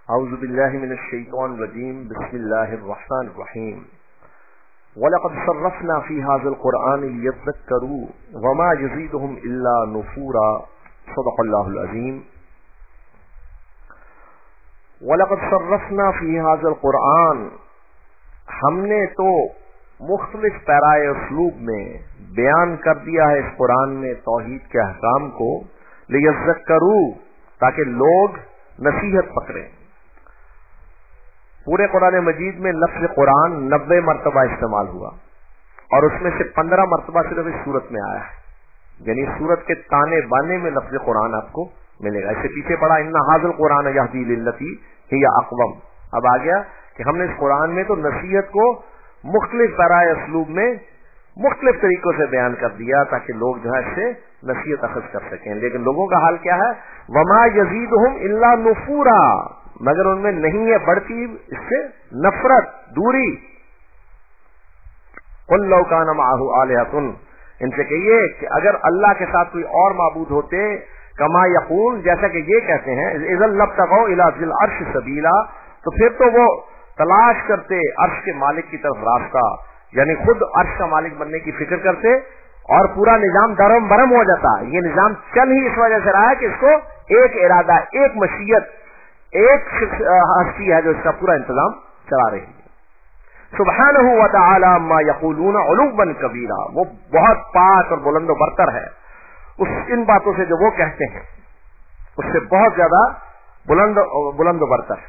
اعوذ باللہ من الشیطان الرجیم بسم اللہ الرحمن الرحیم وَلَقَدْ صَرَّفْنَا فِي هَذَا الْقُرْآنِ لِيَذَّكَّرُوا وَمَا يَزِيدُهُمْ إِلَّا نُفُورًا صدق اللہ العظیم. وَلَقَدْ صَرَّفْنَا فِي هَذَا الْقُرْآنِ، ہم نے تو مختلف پیرائے اسلوب میں بیان کر دیا ہے اس قرآن میں توحید کے احکام کو، لِيَذَّكَّرُوا تاکہ لوگ نصیحت پکڑیں. پورے قرآن مجید میں لفظ قرآن 90 مرتبہ استعمال ہوا اور اس میں سے 15 مرتبہ صرف اس سورت میں آیا ہے، یعنی سورت کے تانے بانے میں لفظ قرآن آپ کو ملے گا. اس سے پیچھے پڑا ان ھذا القرآن یہدی للتی ہی اقوم. اب آ گیا کہ ہم نے اس قرآن میں تو نصیحت کو مختلف برائے اسلوب میں مختلف طریقوں سے بیان کر دیا تاکہ لوگ جو ہے اس سے نصیحت اخذ کر سکیں. لیکن لوگوں کا حال کیا ہے؟ وما یزیدہم الا نفورا، مگر ان میں نہیں ہے بڑھتی اس سے نفرت، دوری. قل لو کان معہ آلہۃ، ان سے کہیے کہ اگر اللہ کے ساتھ کوئی اور معبود ہوتے، کما یقول جیسا کہ یہ کہتے ہیں، اذا لابتغوا الی ذی العرش سبیلا، تو پھر تو وہ تلاش کرتے عرش کے مالک کی طرف راستہ، یعنی خود عرش کا مالک بننے کی فکر کرتے اور پورا نظام درم برم ہو جاتا. یہ نظام چل ہی اس وجہ سے رہا ہے کہ اس کو ایک ارادہ، ایک مشیت، ایک ہستی ہے جو اس کا پورا انتظام چلا رہی ہے. سبحانہ وتعالی عما یقولون علوا کبیرا، وہ بہت پاک اور بلند و برتر ہے ان باتوں سے جو وہ کہتے ہیں، اس سے بہت زیادہ بلند و برتر.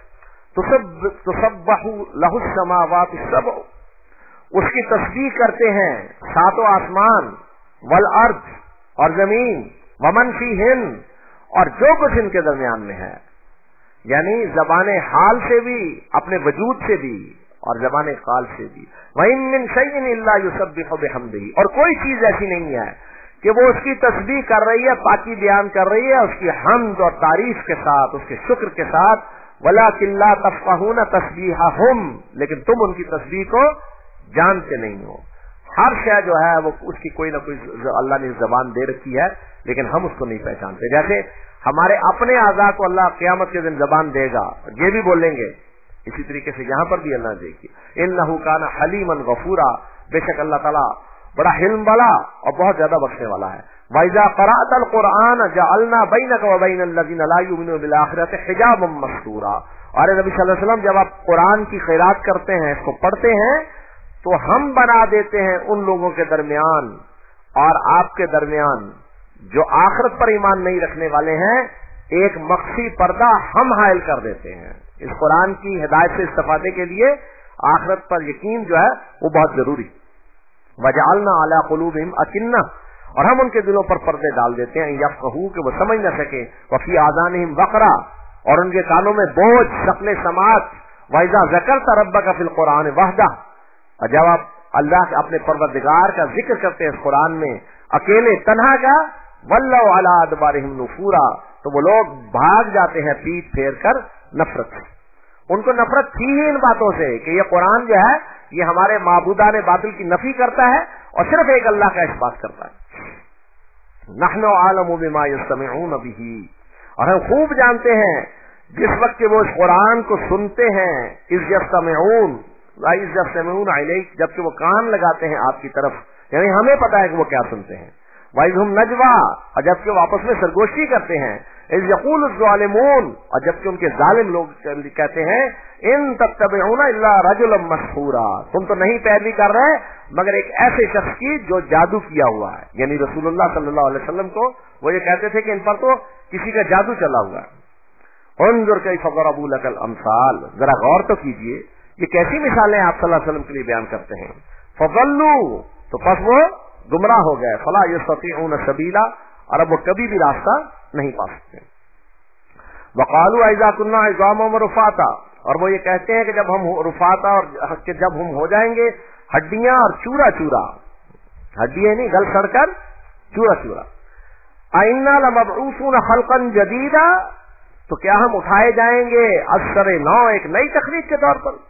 تسبح لہ السماوات السبع، اس کی تسبیح کرتے ہیں ساتوں آسمان، والارض اور زمین، ومن فیہن اور جو کچھ ان کے درمیان میں ہے، یعنی زبان حال سے بھی، اپنے وجود سے بھی اور زبان قال سے بھی. وَإِن مِّن شَيْءٍ إِلَّا يُسَبِّحُ بِحَمْدِهِ، اور کوئی چیز ایسی نہیں ہے کہ وہ اس کی تسبیح کر رہی ہے، پاکی بیان کر رہی ہے اس کی حمد اور تعریف کے ساتھ، اس کے شکر کے ساتھ. وَلَٰكِن لَّا تَفْقَهُونَ تَسْبِيحَهُمْ، لیکن تم ان کی تسبیح کو جانتے نہیں ہو. ہر شے جو ہے وہ اس کی کوئی نہ کوئی اللہ نے زبان دے رکھی ہے، لیکن ہم اس کو نہیں پہچانتے. جیسے ہمارے اپنے اعضاء کو اللہ قیامت کے دن زبان دے گا، یہ بھی بولیں گے، اسی طریقے سے یہاں پر بھی اللہ دے گی. انہ کان حلیما غفورا، بے شک اللہ تعالیٰ بڑا حلم والا اور بہت زیادہ بخشنے والا ہے. وَإِذَا قَرَأْتَ الْقُرْآنَ جَعَلْنَا بَيْنَكَ وَبَيْنَ الَّذِينَ لَا يُؤْمِنُونَ بِالْآخِرَةِ حِجَابًا مَّسْتُورًا. اور نبی صلی اللہ علیہ وسلم جب آپ قرآن کی قراءت کرتے ہیں، اس کو پڑھتے ہیں، تو ہم بنا دیتے ہیں ان لوگوں کے درمیان اور آپ کے درمیان جو آخرت پر ایمان نہیں رکھنے والے ہیں، ایک مخفی پردہ ہم حائل کر دیتے ہیں. اس قرآن کی ہدایت سے استفادے کے لیے آخرت پر یقین جو ہے وہ بہت ضروری. وَجَعَلْنَا عَلَىٰ قُلُوبِهِمْ أَكِنَّةً، اور ہم ان کے دلوں پر پردے ڈال دیتے ہیں، یفقهوا کہ وہ سمجھ نہ سکے، وَفِي آذَانِهِمْ وَقْرًا، اور ان کے کانوں میں بوجھ، ثقل سماعت. وَإِذَا ذَكَرْتَ رَبَّكَ فِي الْقُرْآنِ وَحْدَهُ، اور جب آپ اللہ اپنے پروردگار کا ذکر کرتے ہیں اس قرآن میں اکیلے تنہا کا، وَلَّوْا عَلَىٰ أَدْبَارِهِمْ نُفُورًا، تو وہ لوگ بھاگ جاتے ہیں پیٹ پھیر کر نفرت سے. ان کو نفرت تھی ہی ان باتوں سے کہ یہ قرآن جو ہے یہ ہمارے معبودان باطل کی نفی کرتا ہے اور صرف ایک اللہ کا اثبات کرتا ہے. نحن عالم بما یستمعون به، اور ہم خوب جانتے ہیں جس وقت کہ وہ اس قرآن کو سنتے ہیں، اذ یستمعون الیک، جبکہ وہ کان لگاتے ہیں آپ کی طرف، یعنی ہمیں پتا ہے کہ وہ کیا سنتے ہیں. وَإِذْ هُمْ نَجْوَىٰ، اور جبکہ وہ آپس میں سرگوشی کرتے ہیں. اذ یقول الظالمون، اور جبکہ ان کے ظالم لوگ کہتے ہیں، ان تتبعون الا رجلا مسحورا، تم تو نہیں پیروی کر رہے مگر ایک ایسے شخص کی جو جادو کیا ہوا ہے. یعنی رسول اللہ صلی اللہ علیہ وسلم کو وہ یہ کہتے تھے کہ ان پر تو کسی کا جادو چلا ہوا ہے. انظر کیف ضربوا لك الامثال، ذرا غور تو کیجئے یہ کیسی مثالیں آپ صلی اللہ علیہ وسلم کے لیے بیان کرتے ہیں. فضلوا، تو پس وہ گمراہ ہو گئے. فلا یستطيعون سبیلا، اور اب وہ کبھی بھی راستہ نہیں پا سکتے. وقالوا اذا كنا عظاما ورفاتا، اور وہ یہ کہتے ہیں کہ جب ہم رفاتا، اور جب ہم ہو جائیں گے ہڈیاں اور چورا چورا، ہڈیاں نہیں گل سڑ کر چورا چورا. ائنا لمبعوثون خلقا جدیدا، تو کیا ہم اٹھائے جائیں گے اثر نو، ایک نئی تخلیق کے طور پر.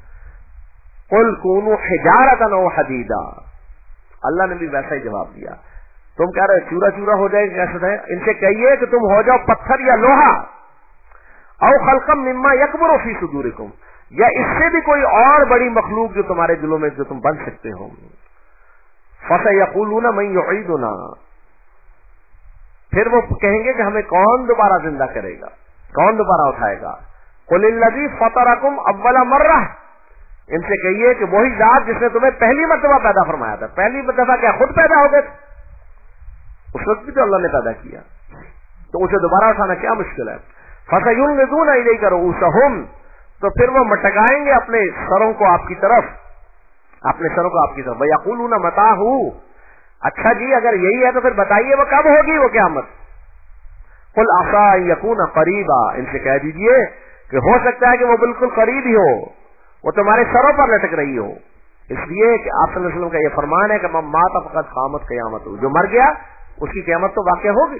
قل كونوا حجارة او حدیدا، اللہ نے بھی ویسا ہی جواب دیا. تم کہہ رہے چورا چورا ہو جائے گا، کیسے ہے؟ ان سے کہیے کہ تم ہو جاؤ پتھر یا لوہا. औ खल्कम मिम्मा यकबुरु फी सुदूरिकुम, या इससे भी कोई और बड़ी मखलूक जो तुम्हारे दिलों में जो तुम बन सकते हो। फसयक़ूलूना मन युईदुना, फिर वो कहेंगे कि हमें कौन दोबारा जिंदा करेगा, कौन दोबारा उठाएगा। कुलिल्लज़ी फतरकुम अव्वला मर्रा, इनसे कहिए कि वही जात जिसने तुम्हें पहली मर्तबा पैदा फरमाया था। पहली मर्तबा क्या खुद पैदा हो गए? उस वक्त भी तो अल्लाह ने पैदा किया, तो उसे दोबारा उठाना क्या मुश्किल है। फसयुनज़ूना इलैका रूसहुम, तो फिर वो मटकाएंगे अपने सरों को आपकी तरफ, अपने सरों को आपकी तरफ। वयक़ूलूना मताहू, अच्छा जी अगर यही है तो फिर बताइए वो कब होगी वो क़यामत। कुल असा यकून करीबा, इनसे कह दीजिए कि हो सकता है कि वो बिल्कुल करीब ही हो, वो तुम्हारे सरों पर लटक रही हो। इसलिए कि आप सल्लल्लाहु अलैहि वसल्लम का ये फरमान है कि मम मात फक़द क़ामत क़यामत, जो मर गया उसकी क़यामत तो वाक़या होगी।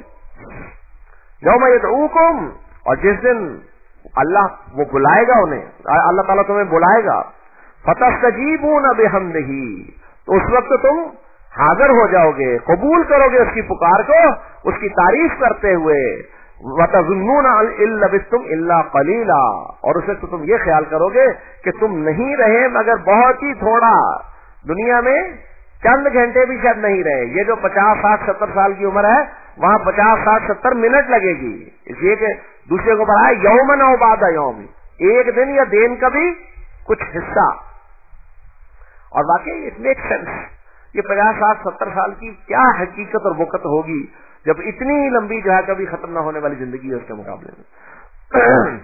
यौम यदऊकुम, और जिस दिन अल्लाह वो बुलाएगा उन्हें, अल्लाह ताला तुम्हें बुलाएगा, फतस्तजीबूना बिहम्दिही, तो उस वक्त तुम हाजिर हो जाओगे, कबूल करोगे उसकी पुकार को, उसकी तारीफ करते हुए। वतज़ुन्नूना इन लबिस्तुम इल्ला क़लीला, और उसे तो तुम ये ख्याल करोगे कि तुम नहीं रहे मगर बहुत ही थोड़ा, दुनिया में चंद घंटे भी शायद नहीं रहे। ये जो 50, 60, 70 साल की उम्र है, वहां 50, 60, 70 मिनट लगेगी। इसलिए कि दूसरे को बढ़ाए यौमन औ बादा यौम, एक दिन या दिन का भी कुछ हिस्सा। और वाकई इट मेक सेंस, ये 50, 60, 70 साल की क्या हकीकत और वक़्त होगी जब इतनी लंबी जो है कभी खत्म न होने वाली जिंदगी है उसके मुकाबले में।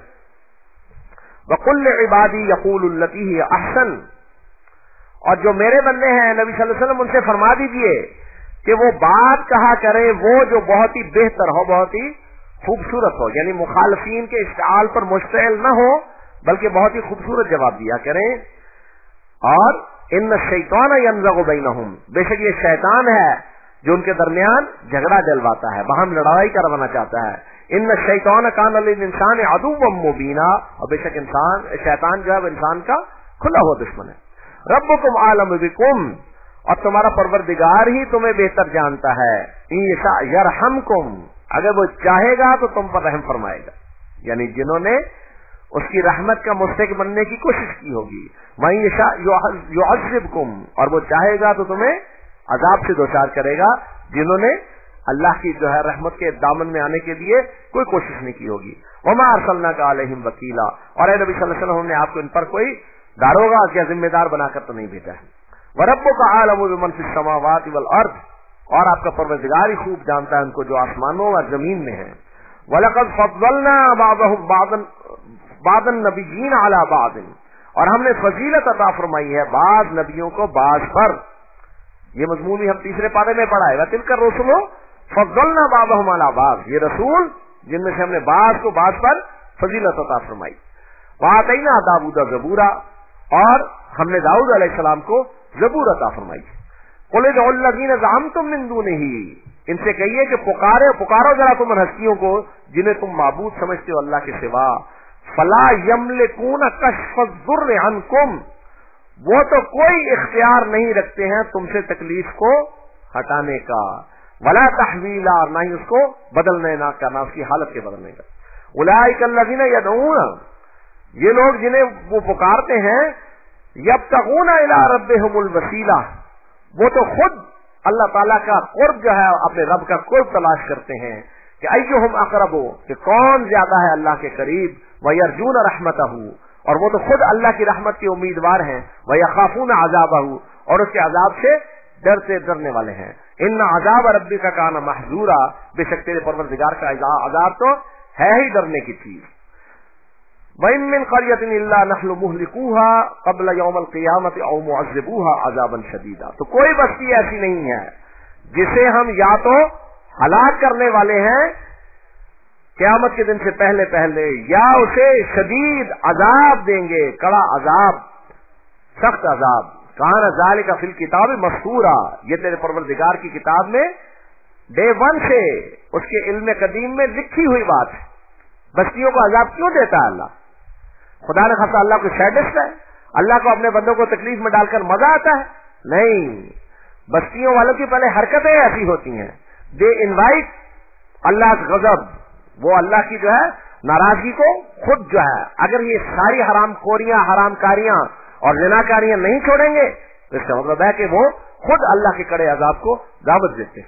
वकुल इबादी यक़ूलु लती हिय अहसन, और जो मेरे बंदे हैं नबी सल्लल्लाहु अलैहि वसल्लम उनसे फरमा दीजिए कि वो बात कहा करें वो जो बहुत ही बेहतर हो, बहुत ही खूबसूरत हो, यानी मुखालफीन के इश्तिआल पर मुश्तइल न हो बल्कि बहुत ही खूबसूरत जवाब दिया करें। और इन्न शैतान यनज़गु बैनहुम, बेशक ये शैतान है जो उनके दरमियान झगड़ा जलवाता है, बाहम लड़ाई करवाना चाहता है। इन्न शैतान कान लिल इंसान अदुव्वम मुबीना, और बेशक इंसान शैतान जो है वो इंसान का खुला हुआ दुश्मन है। रब्बुकुम आलम बिकुम, और तुम्हारा परवरदिगार ही तुम्हें बेहतर जानता है। इंशा यरहमकुम, अगर वो चाहेगा तो तुम पर रहम फरमाएगा, यानी जिन्होंने उसकी रहमत का मुस्तहिक बनने की कोशिश की होगी। वहीं युअज़्ज़िबकुम, और वो चाहेगा तो तुम्हें अजाब से दोचार करेगा जिन्होंने अल्लाह की जो है रहमत के दामन में आने के लिए कोई कोशिश नहीं की होगी। वमा अरसलनाका अलैहिम वकीला, और नबी सल्लल्लाहु अलैहि वसल्लम ने आपको इन पर कोई दारोगा या जिम्मेदार बनाकर तो नहीं भेजा है। वरब्बुका आलमु बिमन फिस समावाति वल अर्द, और आपका परवरदिगार ही खूब जानता है उनको जो आसमानों और जमीन में है। वलक़द फद्दलना बादन बादन नबिय्यीन अला बादिन, और हमने फजीलत अता फरमाई है बाद नबियों को बाज पर। ये मजमून भी हम तीसरे पारे में पढ़ा है, वतिलकर रसूलो फद्दलना बादहुम अला बाद, ये रसूल जिनमें से हमने बाज को बाज पर फजीलत अता फरमाई। वातैना दाऊद ज़बूरा, और हमने दाऊद अलैहिस्सलाम को ज़बूर अता फरमाई। कुल उद्दुल्लज़ीना ज़अमतुम मिन दूनिही, इनसे कहिए कि पुकारो जरा तुम हस्तियों को जिन्हें तुम माबूद समझते हो अल्लाह के सिवा। फला यमलिकून कश्फ़ दुर्र अन्कुम, वो तो कोई इख्तियार नहीं रखते हैं तुमसे तकलीफ को हटाने का। वला तहवीला, ना ही उसको बदलने ना करना, उसकी हालत के बदलने का। उलाइका अल्लज़ीना यदऊन, ये लोग जिन्हें वो पुकारते हैं, यब्तगूना इला रब्बिहिमुल वसीला, वो तो खुद अल्लाह ताला का कुर्ब जो है अपने रब का कुर्ब तलाश करते हैं कि अय्युहुम अक़रबु, कि कौन ज्यादा है अल्लाह के करीब। वयरजून रहमतहू, और वो तो खुद अल्लाह की रहमत के उम्मीदवार हैं। वयखाफून अज़ाबहू, और उसके अजाब से डरने वाले हैं। इन्ना अज़ाब रब्बिका काना महज़ूरा, बेशक तेरे परवरदिगार का अजाब तो है ही डरने की चीज। वइन मिन क़रयतिन इल्ला नहनु मुहलिकूहा क़ब्ल यौमिल क़ियामति औ मुअज़्ज़िबूहा अज़ाबन शदीदा, तो कोई बस्ती ऐसी नहीं है जिसे हम या तो हलाक करने वाले हैं क़यामत के दिन से पहले पहले, या उसे शदीद अजाब देंगे, कड़ा अजाब, सख्त अजाब। कान ज़ालिका फिल किताब मस्तूरा, ये तेरे परवरदिगार की किताब में डे 1 से उसके इल्म कदीम में लिखी हुई बात है। बस्तियों को अजाब क्यों देता है अल्लाह? खुदा ने खासा अल्लाह को सैडिस्ट है? अल्लाह को अपने बंदों को तकलीफ में डालकर मजा आता है? नहीं, बस्तियों वालों की पहले हरकतें ऐसी होती हैं, दे इनवाइट अल्लाह गजब, वो अल्लाह की जो है नाराजगी को खुद जो है, अगर ये सारी हराम खोरियां, हराम कारियां और ज़िनाकारियां नहीं छोड़ेंगे तो इसका मतलब है कि वो खुद अल्लाह के कड़े अजाब को दावत देते।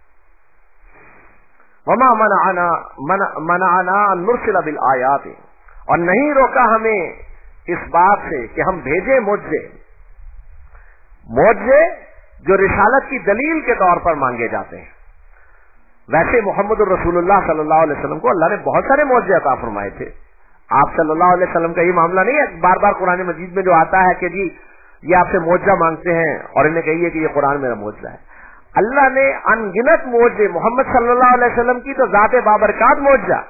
वमा मनाना नुरसिल बिल आयात, और नहीं रोका हमें इस बात से कि हम भेजे मुझे जो रिसालत की दलील के तौर पर मांगे जाते हैं। वैसे मोहम्मद रसूलुल्लाह सल्लल्लाहु अलैहि वसल्लम को अल्लाह ने बहुत सारे मौजे अता फरमाए थे। आप सल्लल्लाहु अलैहि वसल्लम का ये मामला नहीं है, बार बार कुरान मजीद में जो आता है कि जी ये आपसे मौजा मांगते हैं और इन्हें कहिए कि ये कुरान मेरा मौजा है। अल्लाह ने अनगिनत मौजे, मोहम्मद सल्लल्लाहु अलैहि वसल्लम की तो जाते बाबरकात मौजा,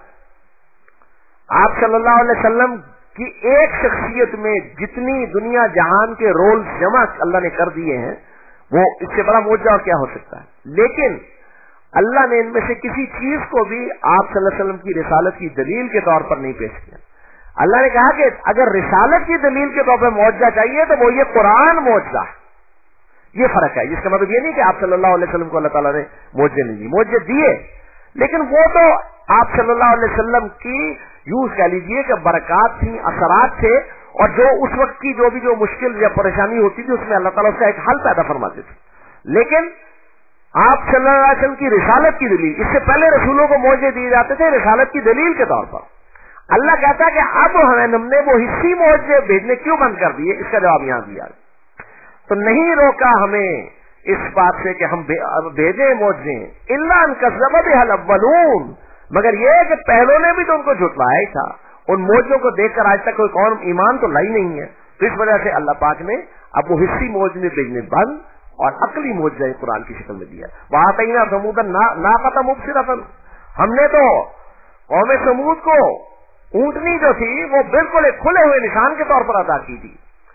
आप सल्लल्लाहु अलैहि वसल्लम की एक शख्सियत में जितनी दुनिया जहान के रोल जमा अल्लाह ने कर दिए हैं, वो इससे बड़ा मौजा और क्या हो सकता है। लेकिन अल्लाह ने इनमें से किसी चीज को भी आप सल्लल्लाहु अलैहि वसल्लम की रिसालत की दलील के तौर पर नहीं पेश किया। अल्लाह ने कहा कि अगर रिसालत की दलील के तौर पर मौजा चाहिए तो वो ये कुरान मौजा है। ये फर्क है। इसका मतलब ये नहीं कि आप सल्लल्लाहु अलैहि वसल्लम को अल्लाह ताला ने मौजे नहीं दिए, मौजे दिए, लेकिन वो तो आप सल्लल्लाहु अलैहि वसल्लम की यूं कह लीजिए कि बरकत थी, असरात थे, और जो उस वक्त की जो मुश्किल या परेशानी होती थी उसमें अल्लाह ताला उसका एक हल पैदा फरमाते थे। लेकिन आप सल्लल्लाहु अलैहि वसल्लम की रिसालत की दलील, इससे पहले रसूलों को मौजे दिए जाते थे रिसालत की दलील के तौर पर। अल्लाह कहता है कि अब हमने वो हिस्सी मौजे भेजने क्यों बंद कर दिए, इसका जवाब यहां दिया। तो नहीं रोका हमें इस बात से कि हम भेजे मौजे, इल्ला अन कज़्ज़ब बिहल अव्वलून, मगर ये कि पहलों ने भी तो उनको झुटलाया ही था। उन मौजों को देखकर आज तक कोई कौम ईमान तो लाई नहीं है। तो इस वजह से अल्लाह पाक ने अब वो हिस्सी मौजे भेजने बंद और अकली मौजे कुरान की शक्ल में दिया। वहां तक ना समूदन ना पता मुबसिरतन, हमने तो कौम समूद को ऊंटनी जो थी वो बिल्कुल एक खुले हुए निशान के तौर पर अदा की थी।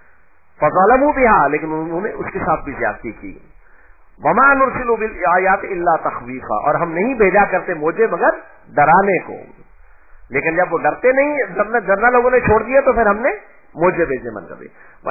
फज़लमू बिहा, लेकिन उन्होंने उसके साथ भी ज्यादती की। वमा नुरसिलु बिल आयात इल्ला तख़वीफ़ा, और हम नहीं भेजा करते मौजे मगर डराने को। लेकिन जब वो डरते नहीं, डरना लोगों ने छोड़ दिया तो फिर हमने मौजे भेजे मन कर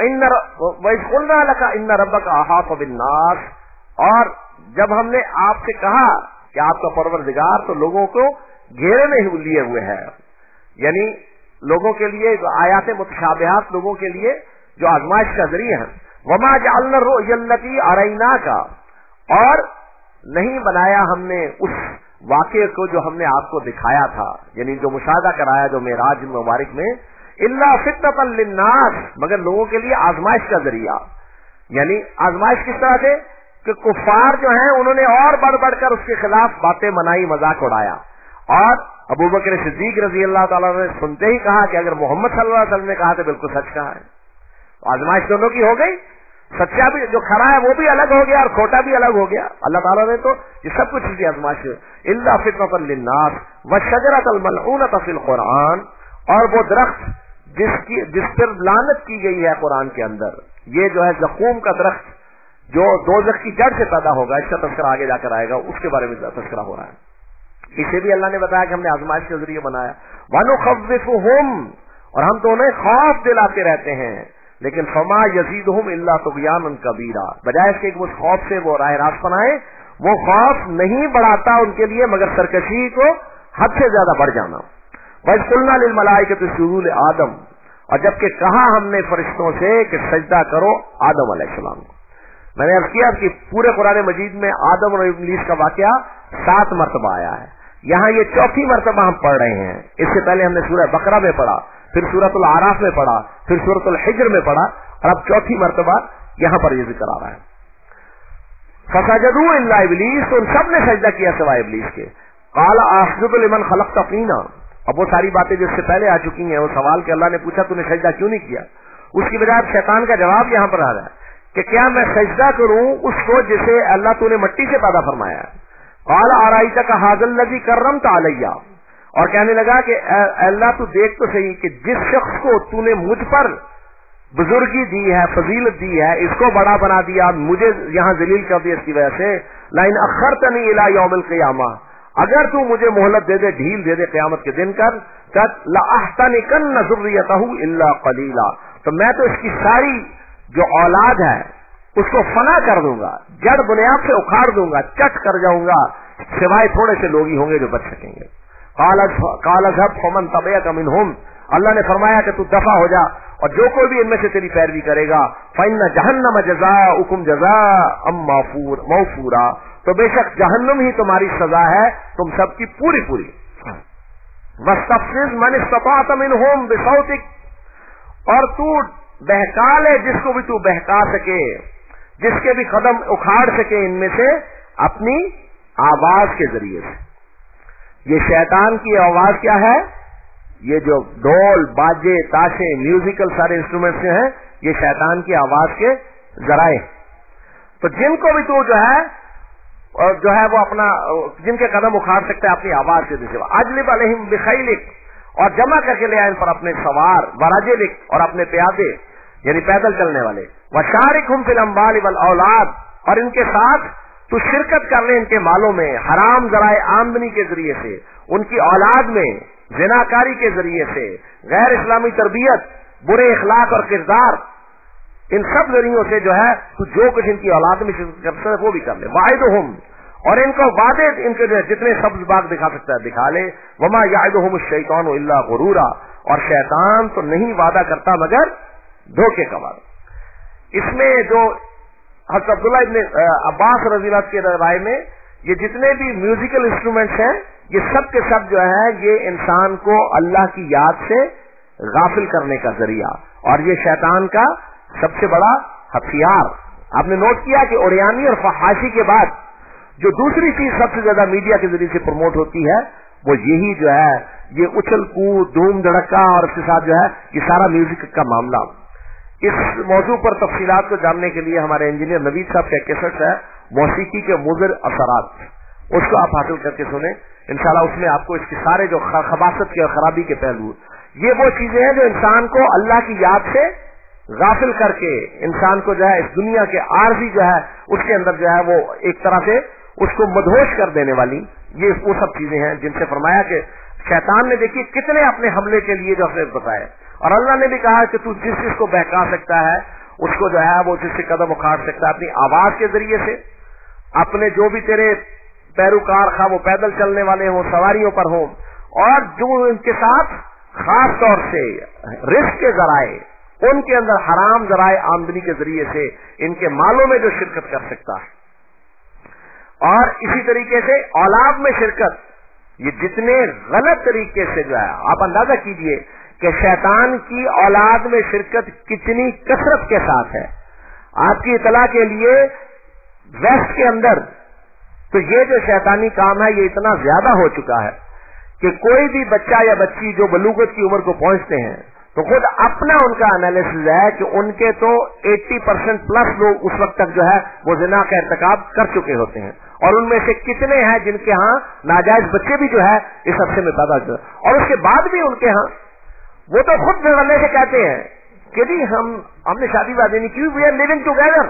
दिए। इन्ना रब्बका अहाता बिन्नास, और जब हमने आपसे कहा कि आपका परवरदिगार तो लोगों को घेरे में ही लिए हुए है, यानी लोगों के लिए आयात मुतशाबिहात, लोगों के लिए जो आजमाइश का जरिया है। वमा जअलना रुयल्लती अरैना का, और नहीं बनाया हमने उस वाक़े को जो हमने आपको दिखाया था, यानी जो मुशाहदा कराया जो मेराज मुबारक में, इल्ला फितनतन लिन्नास, मगर लोगों के लिए आजमाइश का जरिया। यानी आजमाइश किस तरह से कि कुफार जो हैं उन्होंने और बढ़ बढ़कर उसके खिलाफ बातें मनाई, मजाक उड़ाया, और अबू बकर सिद्दीक रजी अल्लाह ताला ने सुनते ही कहा कि अगर मोहम्मद सल्लल्लाहु अलैहि वसल्लम ने कहा तो बिल्कुल सच कहा है। आजमाइश दोनों की हो गई, सच्चा भी जो खरा है वो भी अलग हो गया और खोटा भी अलग हो गया। अल्लाह ताला ने तो ये सब कुछ की आजमाइश। इल्ला फितनतन लिन्नास व शजरतल मलऊनत फिल कुरान, और वो दरख्त जिस पर लानत की गई है कुरान के अंदर, ये जो है ज़क़ूम का दरख्त जो दोज़ख की जड़ से पैदा होगा, इसका तज़किरा आगे जाकर आएगा, उसके बारे में तज़किरा हो रहा है। इसे भी अल्लाह ने बताया कि हमने आजमाइश के जरिए बनाया। वनुख़व्विफ़ुहुम, और हम तो उन्हें खौफ दिलाते रहते हैं, लेकिन फमा यज़ीदुहुम इल्ला तुग़यानन कबीरा, बजाय इसके कि उस खौफ से वो राह रास्त बनाए, वो खौफ नहीं बढ़ाता उनके लिए मगर सरकशी को हद से ज्यादा बढ़ जाना। वइज़ क़ुलना लिल मलाइकति इसजुदू लि आदम, और जबकि कहा हमने फरिश्तों से कि सजदा करो आदम अलैहिस्सलाम को। मैंने अर्ज़ किया कि पूरे कुरान मजीद में आदम और इब्लीस का वाकया 7 मरतबा आया है। यहाँ ये 4थी मरतबा हम पढ़ रहे हैं। इससे पहले हमने सूरह बकरा में पढ़ा, फिर सूरतुल आराफ में पढ़ा, फिर सूरतुल हिज्र में पढ़ा, और अब 4थी मरतबा यहाँ पर ये जिक्र आ रहा है। फसजदू इल्ला इब्लीस, तो उन सब ने सजदा किया सिवाय इब्लीस के। क़ाल अस्जुदु लिमन खलक़्त तीना, अब वो सारी बातें जो इससे पहले आ चुकी हैं, वो सवाल कि अल्लाह ने पूछा तूने सजदा क्यों नहीं किया, उसकी बजाय शैतान का जवाब यहाँ पर आ रहा है कि क्या मैं सजदा करूं उसको जिसे अल्लाह तूने मिट्टी से पैदा फरमाया है। क़ाल अराइतक हाज़ल लज़ी कर्रमत अलैया, और कहने लगा कि अल्लाह तू देख तो सही कि जिस शख्स को तूने मुझ पर बुजुर्गी दी है, फजीलत दी है, इसको बड़ा बना दिया, मुझे यहाँ जलील कर दिया इसकी वजह से। लाइन अखरतनी इला यौमिल क़ियामा, अगर तू मुझे मोहलत दे दे, ढील दे दे क़यामत के दिन कर, लअहतनिकन्न ज़ुर्रियतहु इल्ला क़लीला, तो मैं तो इसकी सारी जो औलाद है उसको फना कर दूंगा, जड़ बुनियाद से उखाड़ दूंगा, चट कर जाऊंगा, सिवाय थोड़े से लोग ही होंगे जो बच सकेंगे। قال اذهب فمن تبعك منهم، اللہ نے فرمایا کہ تو دفع ہو جا اور جو کوئی بھی ان میں سے تیری پیروی کرے گا فإن جہنم جزاؤکم جزاء موفورا، تو بے شک جہنم ہی تمہاری سزا ہے تم سب کی پوری پوری. واستفزز من استطعت منهم بصوتک، اور تو بہکا لے جس کو بھی تو بہکا سکے، جس کے بھی قدم اکھاڑ سکے ان میں سے اپنی آواز کے ذریعے سے. یہ شیطان کی آواز کیا ہے؟ یہ جو ڈھول باجے تاشے میوزیکل سارے انسٹرومنٹس جو ہیں یہ شیطان کی آواز کے ذرائع. تو جن کو بھی تو جو ہے وہ اپنا جن کے قدم اکھاڑ سکتا ہے اپنی آواز کے ذریعے. اجلب علیہم بخیلک، اور جمع کر کے لے آئے ان پر اپنے سوار، ورجلک، اور اپنے پیادے یعنی پیدل چلنے والے، وشارکہم فی الاموال والاولاد، اور ان کے ساتھ تو شرکت کر لیں ان کے مالوں میں، حرام ذرائع آمدنی کے ذریعے سے، ان کی اولاد میں زناکاری کے ذریعے سے، غیر اسلامی تربیت، برے اخلاق اور کردار، ان سب ذریعوں سے جو ہے تو جو کچھ ان کی اولاد میں شرکت کر سکتا ہے وہ بھی کر لے. وعدہم، اور ان کو وعدے ان کے جو جتنے سبز باغ دکھا سکتا ہے دکھا لے. وما یعدہم الشیطان الا غرورا، اور شیطان تو نہیں وعدہ کرتا مگر دھوکے کا وعدہ. اس میں جو حضرت عبداللہ ابن عباس رضی اللہ کے رائے میں یہ جتنے بھی میوزیکل انسٹرومنٹس ہیں یہ سب کے سب جو ہے یہ انسان کو اللہ کی یاد سے غافل کرنے کا ذریعہ اور یہ شیطان کا سب سے بڑا ہتھیار. آپ نے نوٹ کیا کہ اوریانی اور فحاشی کے بعد جو دوسری چیز سب سے زیادہ میڈیا کے ذریعے سے پروموٹ ہوتی ہے وہ یہی جو ہے یہ اچھل کود دھوم دھڑکا اور اس کے ساتھ جو ہے یہ سارا میوزک کا معاملہ. اس موضوع پر تفصیلات کو جاننے کے لیے ہمارے انجینئر نوید صاحب کا کیسٹ ہے موسیقی کے مضر اثرات، اس کو آپ حاصل کر کے سنیں انشاءاللہ. اس میں آپ کو اس کے سارے جو خباثت کے اور خرابی کے پہلو یہ وہ چیزیں ہیں جو انسان کو اللہ کی یاد سے غافل کر کے انسان کو جو ہے اس دنیا کے عارضی جو ہے اس کے اندر جو ہے وہ ایک طرح سے اس کو مدہوش کر دینے والی یہ وہ سب چیزیں ہیں جن سے فرمایا کہ شیطان نے دیکھیے کتنے اپنے حملے کے لیے جو اپنے بتائے. اور اللہ نے بھی کہا کہ تو جس چیز کو بہکا سکتا ہے اس کو جو ہے وہ جس سے قدم اکھاڑ سکتا ہے اپنی آواز کے ذریعے سے، اپنے جو بھی تیرے پیروکار خواہ وہ پیدل چلنے والے ہوں سواریوں پر ہوں، اور جو ان کے ساتھ خاص طور سے رزق کے ذرائع ان کے اندر حرام ذرائع آمدنی کے ذریعے سے ان کے مالوں میں جو شرکت کر سکتا ہے. اور اسی طریقے سے اولاد میں شرکت، یہ جتنے غلط طریقے سے جو ہے آپ اندازہ کیجئے کہ شیطان کی اولاد میں شرکت کتنی کثرت کے ساتھ ہے. آپ کی اطلاع کے لیے ویسٹ کے اندر تو یہ جو شیطانی کام ہے یہ اتنا زیادہ ہو چکا ہے کہ کوئی بھی بچہ یا بچی جو بلوغت کی عمر کو پہنچتے ہیں تو خود اپنا ان کا انالیسس ہے کہ ان کے تو 80% پلس لوگ اس وقت تک جو ہے وہ زنا کا ارتکاب کر چکے ہوتے ہیں، اور ان میں سے کتنے ہیں جن کے ہاں ناجائز بچے بھی جو ہے اس عرصے میں پیدا ہوتے ہیں، اور اس کے بعد بھی ان کے ہاں وہ تو خود جھگڑنے سے کہتے ہیں کہ جی ہم نے شادی وادی نہیں کی، وی آر لیونگ ٹوگیدر،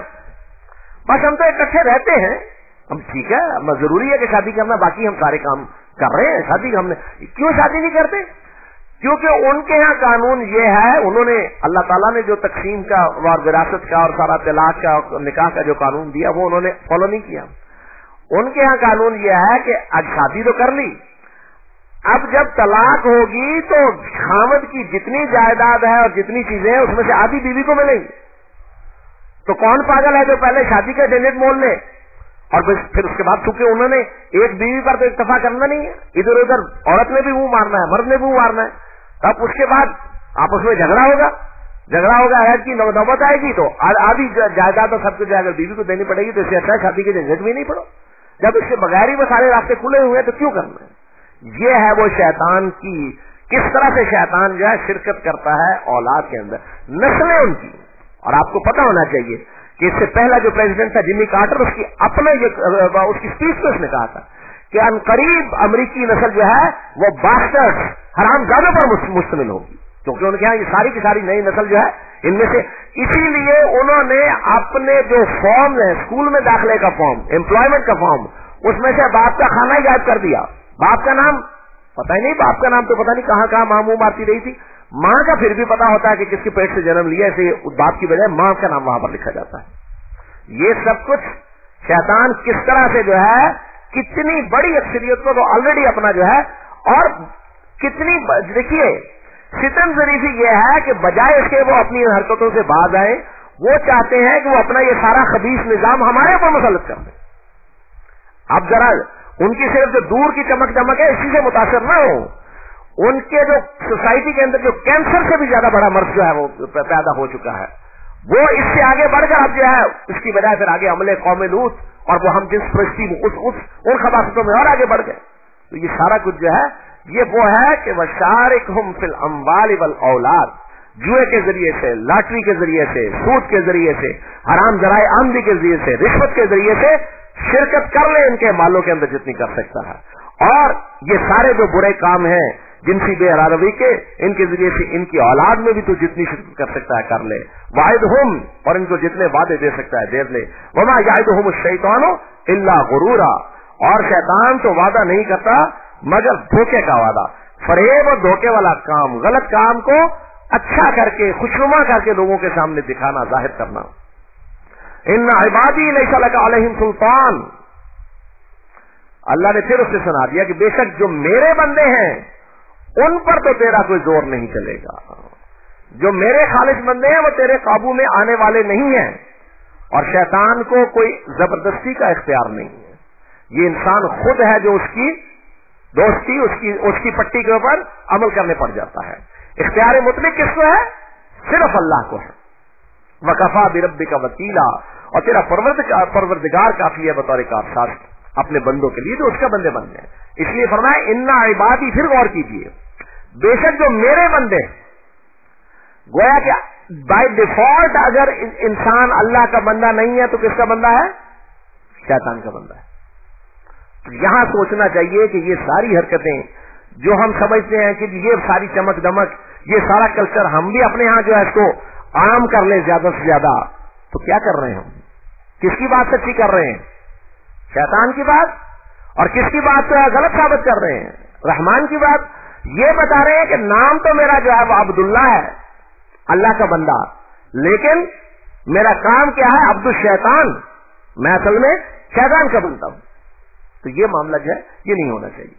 بس ہم تو اکٹھے رہتے ہیں. ہم ٹھیک ہے ضروری ہے کہ شادی کرنا، باقی ہم سارے کام کر رہے ہیں، شادی ہم نے کیوں شادی نہیں کرتے؟ کیونکہ ان کے ہاں قانون یہ ہے، انہوں نے اللہ تعالیٰ نے جو تقسیم کا اور وراثت کا اور سارا طلاق کا نکاح کا جو قانون دیا وہ انہوں نے فالو نہیں کیا. ان کے ہاں قانون یہ ہے کہ اب شادی تو کر لی، اب جب طلاق ہوگی تو خامد کی جتنی جائیداد ہے اور جتنی چیزیں ہیں اس میں سے آدھی بیوی کو ملیں گی. تو کون پاگل ہے جو پہلے شادی کا جھنجٹ مول لے اور پھر اس کے بعد چونکہ انہوں نے ایک بیوی پر تو اتفاق کرنا نہیں ہے، ادھر ادھر عورت نے بھی منہ مارنا ہے مرد نے بھی منہ مارنا ہے، اب اس کے بعد آپس میں جھگڑا ہوگا عہد کی نوبت آئے گی تو آدھی جائیداد اور سب کچھ اگر بیوی کو دینی پڑے گی تو اس سے اچھا شادی کے جھنجٹ بھی نہیں پڑو. جب اس کے بغیر ہی وہ سارے راستے کھلے ہوئے تو کیوں کرنا ہے؟ یہ ہے وہ شیطان کی کس طرح سے شیطان جو ہے شرکت کرتا ہے اولاد کے اندر، نسلیں ان کی. اور آپ کو پتا ہونا چاہیے کہ اس سے پہلا جو پریزیڈنٹ تھا جمی کارٹر اس کی اپنے اس کی اسپیچ میں اس نے کہا تھا کہ ان قریب امریکی نسل جو ہے وہ باسٹرز حرامزادوں پر مشتمل ہوگی، کیونکہ ان کے یہاں یہ ساری کی ساری نئی نسل جو ہے ان میں سے. اسی لیے انہوں نے اپنے جو فارم ہے اسکول میں داخلے کا فارم، امپلائمنٹ کا فارم، اس میں سے باپ کا کھانا ہی غائب کر دیا. باپ کا نام پتہ ہی نہیں، باپ کا نام تو پتہ نہیں کہاں کہاں ماں منہ مارتی رہی تھی. ماں کا پھر بھی پتا ہوتا ہے کہ کس کے پیٹ سے جنم لیا، اسے باپ کی بجائے ماں کا نام وہاں پر لکھا جاتا ہے. یہ سب کچھ شیطان کس طرح سے جو ہے کتنی بڑی اکثریت کو تو آلریڈی اپنا جو ہے اور کتنی دیکھیے ستم ظریفی یہ ہے کہ بجائے اس کے وہ اپنی حرکتوں سے باز آئے، وہ چاہتے ہیں کہ وہ اپنا یہ سارا خبیث نظام ہمارے اوپر مسلط کر دیں. اب ذرا ان کی صرف جو دور کی چمک دمک ہے اسی سے متاثر نہ ہو. ان کے جو سوسائٹی کے اندر جو کینسر سے بھی زیادہ بڑا مرض جو ہے وہ پیدا ہو چکا ہے، وہ اس سے آگے بڑھ کر اب جو ہے اس کی بجائے پھر آگے عملے قوم لوط اور وہ ہم جنس پرستی ان خباثتوں میں اور آگے بڑھ گئے. تو یہ سارا کچھ جو ہے یہ وہ ہے کہ وشارکہم فی الاموال والاولاد، جوئے کے ذریعے سے، لاٹری کے ذریعے سے، سود کے ذریعے سے، حرام ذرائع آمدنی کے ذریعے سے، رشوت کے ذریعے سے شرکت کر لے ان کے مالوں کے اندر جتنی کر سکتا ہے. اور یہ سارے جو برے کام ہیں جنسی بے روی کے، ان کے ذریعے سے ان کی اولاد میں بھی تو جتنی شرکت کر سکتا ہے کر لے. وعدہم، اور ان کو جتنے وعدے دے سکتا ہے دے لے. وما یعدہم الشیطان الا غرورا، اور شیطان تو وعدہ نہیں کرتا مگر دھوکے کا وعدہ، فریب اور دھوکے والا کام، غلط کام کو اچھا کر کے خوشنما کر کے لوگوں کے سامنے دکھانا، ظاہر کرنا. ان عبادی لیس لک علیہم سلطان، اللہ نے پھر اس سے سنا دیا کہ بے شک جو میرے بندے ہیں ان پر تو تیرا کوئی زور نہیں چلے گا. جو میرے خالص بندے ہیں وہ تیرے قابو میں آنے والے نہیں ہیں، اور شیطان کو کوئی زبردستی کا اختیار نہیں ہے. یہ انسان خود ہے جو اس کی دوستی اس کی پٹی کے اوپر عمل کرنے پڑ جاتا ہے. اختیار مطلق کس کو ہے؟ صرف اللہ کو ہے. وکفا بربک وکیلا، اور تیرا پروردگار کافی ہے بطور کارساز اپنے بندوں کے لیے جو اس کا بندے بن گئے. اس لیے فرمایا انا عبادی، پھر غور کیجیے، بے شک جو میرے بندے، گویا کہ بائی ڈیفالٹ اگر انسان اللہ کا بندہ نہیں ہے تو کس کا بندہ ہے؟ شیطان کا بندہ ہے. یہاں سوچنا چاہیے کہ یہ ساری حرکتیں جو ہم سمجھتے ہیں کہ یہ ساری چمک دمک، یہ سارا کلچر ہم بھی اپنے ہاں جو ہے اس کو عام کر لیں زیادہ سے زیادہ، تو کیا کر رہے ہیں ہم؟ کس کی بات سچی کر رہے ہیں؟ شیطان کی بات. اور کس کی بات غلط ثابت کر رہے ہیں؟ رحمان کی بات. یہ بتا رہے ہیں کہ نام تو میرا جو ہے وہ عبداللہ ہے، اللہ کا بندہ، لیکن میرا کام کیا ہے؟ عبد الشیطان، میں اصل میں شیطان کا بندہ ہوں. تو یہ معاملہ جو ہے یہ نہیں ہونا چاہیے.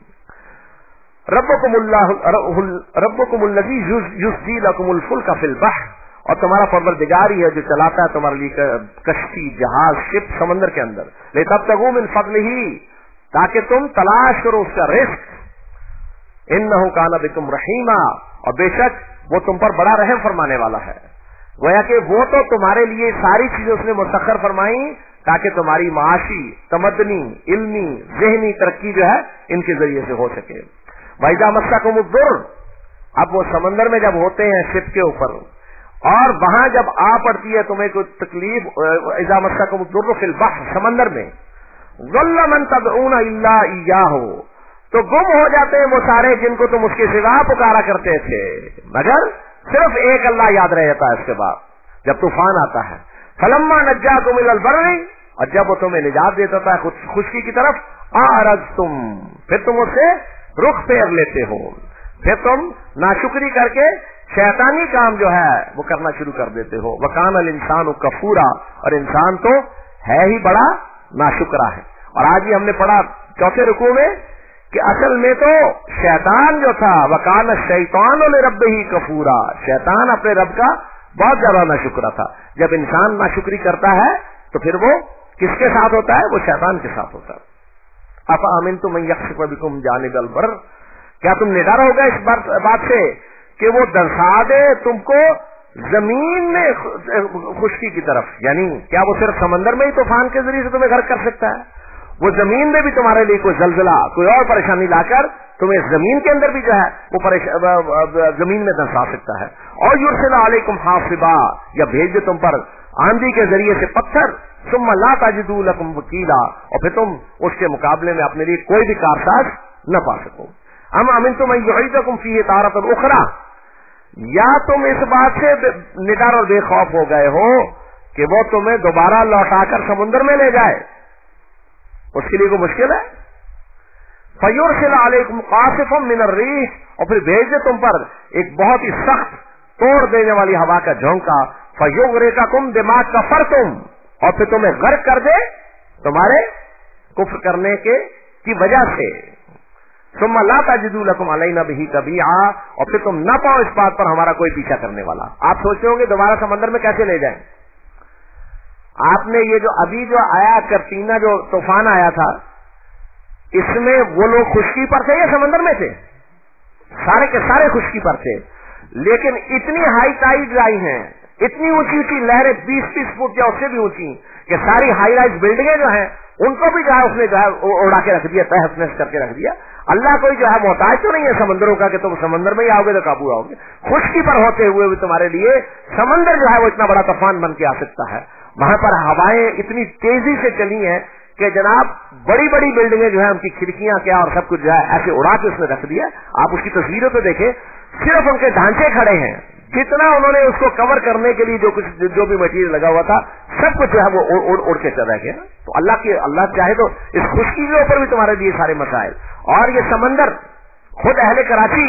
ربکم الذی یزجی لکم الفلک فی البحر، اور تمہارا پروردگار ہی ہے جو چلاتا ہے تمہارے لیے کشتی، جہاز، شپ سمندر کے اندر. لتبتغوا من فضلہ، تاکہ تم تلاش کرو اس کا رزق. انہ کان بکم رحیما، اور بے شک وہ تم پر بڑا رحم فرمانے والا ہے. گویا کہ وہ تو تمہارے لیے ساری چیزیں اس نے مسخر فرمائی تاکہ تمہاری معاشی، تمدنی، علمی، ذہنی ترقی جو ہے ان کے ذریعے سے ہو سکے. وَإِذَا مَسَّكُمُ الضُّرُّ، اب وہ سمندر میں جب ہوتے ہیں شپ کے اوپر اور وہاں جب آ پڑتی ہے تمہیں کوئی تکلیف، اذا مسکم الضر فی البحر، سمندر میں، ضل من تدعون الا ایاہ، تو گم ہو جاتے ہیں وہ سارے جن کو تم اس کے سوا پکارا کرتے تھے، مگر صرف ایک اللہ یاد رہتا ہے. اس کے بعد جب طوفان آتا ہے، فلما نجاکم الی البر، اور جب وہ تمہیں نجات دیتا ہے خشکی کی طرف، اعرضتم، پھر تم اس سے رخ پھیر لیتے ہو، پھر تم ناشکری کر کے شیطانی کام جو ہے وہ کرنا شروع کر دیتے ہو. وکان الانسان کفورا، اور انسان تو ہے ہی بڑا ناشکرا ہے. اور آج ہی ہم نے پڑھا چوتھے رکوع میں کہ اصل میں تو شیطان جو تھا، وکان الشیطان لربہ کفورا، شیطان اپنے رب کا بہت زیادہ ناشکرا تھا. جب انسان ناشکری کرتا ہے تو پھر وہ کس کے ساتھ ہوتا ہے؟ وہ شیطان کے ساتھ ہوتا ہے. افامنتم ان یخسف بکم جانب البر، کیا تم نڈر ہو گئے اس بات سے کہ وہ دنسا دے تم کو زمین میں خشکی کی طرف؟ یعنی کیا وہ صرف سمندر میں ہی طوفان کے ذریعے سے تمہیں غرق کر سکتا ہے؟ وہ زمین میں بھی تمہارے لیے کوئی زلزلہ، کوئی اور پریشانی لا کر تمہیں زمین کے اندر بھی جو ہے وہ زمین میں دنسا سکتا ہے. اور یرسل علیکم حاصبا، یا بھیج دے تم پر آندھی کے ذریعے سے پتھر، ثم لا تجدوا لکم وکیلا، اور پھر تم اس کے مقابلے میں اپنے لیے کوئی بھی کارساز نہ پا سکو. ام امنتم ان یعیدکم فیہ تارۃ اخری، یا تم اس بات سے نڈر اور بے خوف ہو گئے ہو کہ وہ تمہیں دوبارہ لوٹا کر سمندر میں لے جائے؟ اس کے لیے کوئی مشکل ہے؟ فیرسل علیکم قاصفا من الریح، اور پھر بھیج دے تم پر ایک بہت ہی سخت توڑ دینے والی ہوا کا جھونکا، فیغرقکم بما کفرتم، اور پھر تمہیں غرق کر دے تمہارے کفر کرنے کی وجہ سے. सुम्मा ला तजिदू लकुम अलैना बिही तबीआ, और फिर तुम न पाओ इस बात पर हमारा कोई पीछा करने वाला। आप सोचते होंगे दोबारा समंदर में कैसे ले जाएं। आपने ये जो अभी जो आया करतीना जो तूफान आया था, इसमें वो लोग खुशकी पर थे या समंदर में थे? सारे के सारे खुशकी पर थे, लेकिन इतनी हाई टाइड आई हैं, इतनी ऊंची ऊंची लहरें 20-30 फुट या उससे भी ऊंची, कि सारी हाई राइज बिल्डिंगें जो हैं उनको भी जो है उसने जो है उड़ा के रख दिया, तहस नहस करके रख दिया। अल्लाह कोई जो है मोहताज तो नहीं है समंदरों का कि तुम समंदर में ही आओगे तो काबू आओगे। खुशकी पर होते हुए भी तुम्हारे लिए समंदर जो है वो इतना बड़ा तूफान बन के आ सकता है। वहां पर हवाएं इतनी तेजी से चली हैं कि जनाब बड़ी बड़ी बिल्डिंगें जो है उनकी खिड़कियां क्या और सब कुछ जो है ऐसे उड़ा के उसने रख दिया। आप उसकी तस्वीरों तो देखें, सिर्फ उनके ढांचे खड़े हैं, जितना उन्होंने उसको कवर करने के लिए जो भी मटेरियल लगा हुआ था सब कुछ जो है वो उड़ के चला गया। तो अल्लाह चाहे तो इस खुशकी के ऊपर भी तुम्हारे लिए सारे मसाइल। और ये समंदर खुद अहले कराची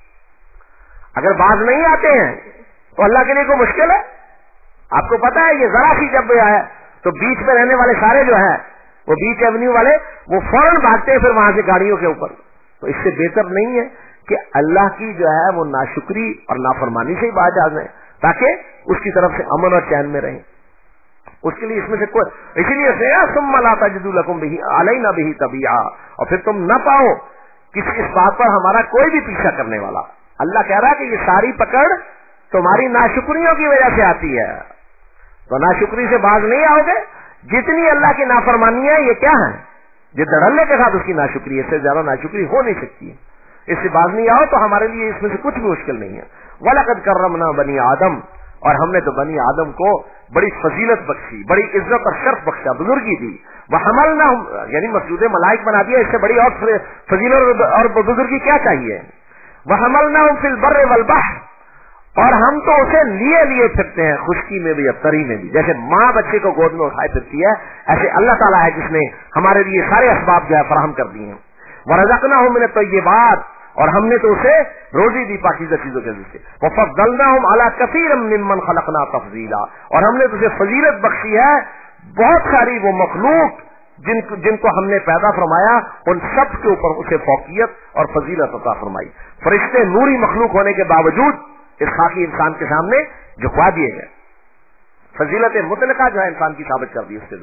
अगर बाज नहीं आते हैं तो अल्लाह के लिए कोई मुश्किल है? आपको पता है ये जरा सी जब है तो बीच में रहने वाले सारे जो है वो बीच एवेन्यू वाले वो फौरन भागते हैं फिर वहां से गाड़ियों के ऊपर। तो इससे बेहतर नहीं है कि अल्लाह की जो है वो नाशुक्री और नाफरमानी से ही बाज आ जाए ताकि उसकी तरफ से अमन और चैन में रहे। उसके लिए इसमें से कोई, इसीलिए सुम्मा ला तजिदू लकुम बिही अलैना बिही तबीआ, और फिर तुम न पाओ किसी इस बात पर हमारा कोई भी पीछा करने वाला। अल्लाह कह रहा है कि ये सारी पकड़ तुम्हारी नाशुक्रियों की वजह से आती है, तो नाशुक्री से बाज नहीं आओगे। जितनी अल्लाह की नाफरमानी है ये क्या है, ये धड़ल्ले के साथ उसकी नाशुक्री, इससे ज्यादा नाशुक्री हो नहीं सकती है। इससे बाज नहीं आओ तो हमारे लिए इसमें से कुछ भी मुश्किल नहीं है। वलक़द कर्रमना बनी आदम, और हमने तो बनी आदम को बड़ी फजीलत बख्शी, बड़ी इज्जत और शर्फ बख्शा, बुजुर्गी दी। वह हमलना यानी मसजूद मलाइक बना दिया, इससे बड़ी और फजीलत और बुजुर्गी क्या चाहिए। वह हमलना फिल बर्र वल बहर, और हम तो उसे लिए लिए फिरते हैं खुशकी में भी और तरी में भी। जैसे माँ बच्चे को गोद में उठाए फिरती है, ऐसे अल्लाह ताला है जिसने हमारे लिए सारे असबाब जो है फराहम कर दिए हैं। वरज़क़नाहुम मिन अत-तय्यिबात, और हमने तो उसे रोजी दी पाकीज़ा चीजों के ज़रिए। वफ़ज़्ज़लनाहुम अला कसीरिम मिम्मन ख़लक़ना तफ़ज़ीला, और हमने तो उसे फजीलत बख्शी है बहुत सारी वो मखलूक जिनको हमने पैदा फरमाया उन सब के ऊपर उसे फौकियत और फजीलत अता फरमाई। फरिश्ते नूरी मखलूक होने के बावजूद इस खाकी इंसान के सामने झुकवा दिए गए। फजीलत मुतलका जो है इंसान की साबित कर दी उसके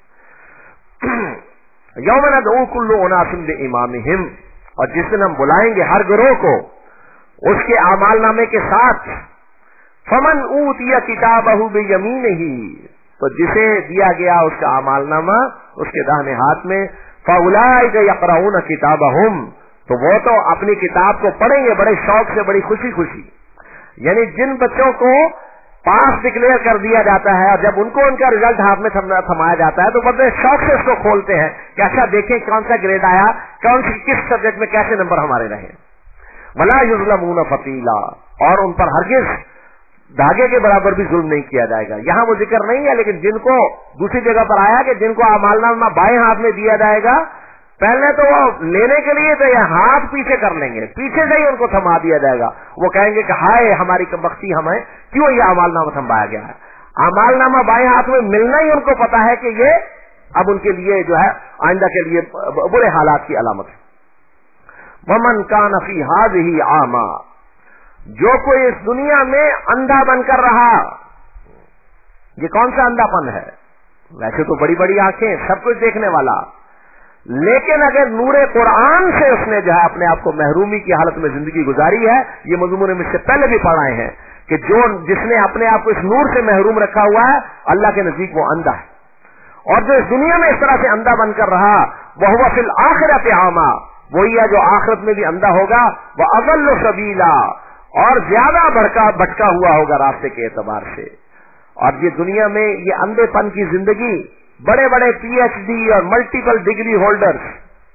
जरिए। यौम नदऊ कुल्लु उनासिन बिइमामिहिम, और जिस दिन हम बुलाएंगे हर गिरोह को उसके आमालनामे के साथ। फमन ऊतिया किताबहु बियमीनिही, तो जिसे दिया गया उसका आमालनामा उसके दाहिने हाथ में, फउलाइका यक़रऊन किताबहुम, तो वो तो अपनी किताब को पढ़ेंगे बड़े शौक से, बड़ी खुशी खुशी। यानी जिन बच्चों को पास डिक्लेयर कर दिया जाता है और जब उनको उनका रिजल्ट हाथ में थमाया जाता है तो बड़े शौक से उसको खोलते हैं कि अच्छा देखें कौन सा ग्रेड आया, कौन सी किस सब्जेक्ट में कैसे नंबर हमारे रहे। वला युज़लमून फतीला, और उन पर हरगिज धागे के बराबर भी जुल्म नहीं किया जाएगा। यहाँ वो जिक्र नहीं है, लेकिन जिनको दूसरी जगह पर आया कि जिनको आमालनामा बाएं हाथ में दिया जाएगा, पहले तो वो लेने के लिए तो यह हाथ पीछे कर लेंगे, पीछे से ही उनको थमा दिया जाएगा। वो कहेंगे कि हाय हमारी कमबख्ती, हमें क्यों ये अमालनामा थमाया गया है। अमालनामा बाएं हाथ में मिलना ही उनको पता है कि ये अब उनके लिए जो है आइंदा के लिए बुरे हालात की अलामत है। वमन कान फी हाज़िही आमा, जो कोई इस दुनिया में अंधा बनकर रहा, ये कौन सा अंधापन है? वैसे तो बड़ी बड़ी आंखें, सब कुछ देखने वाला, लेकिन अगर नूरे कुरान से उसने जो है अपने आप को महरूमी की हालत में जिंदगी गुजारी है, ये मज़मून में से पहले भी पढ़ाए हैं कि जिसने अपने आप को इस नूर से महरूम रखा हुआ है अल्लाह के नजदीक वो अंधा है। और जो इस दुनिया में इस तरह से अंधा बनकर रहा वह हुआ फिल आखिरत आमा, वही है जो आखिरत में भी अंधा होगा। वह अज़ल्लु सबीला, और ज्यादा भटका हुआ होगा रास्ते के एतबार से। और ये दुनिया में ये अंधेपन की जिंदगी, बड़े बड़े पीएचडी और मल्टीपल डिग्री होल्डर्स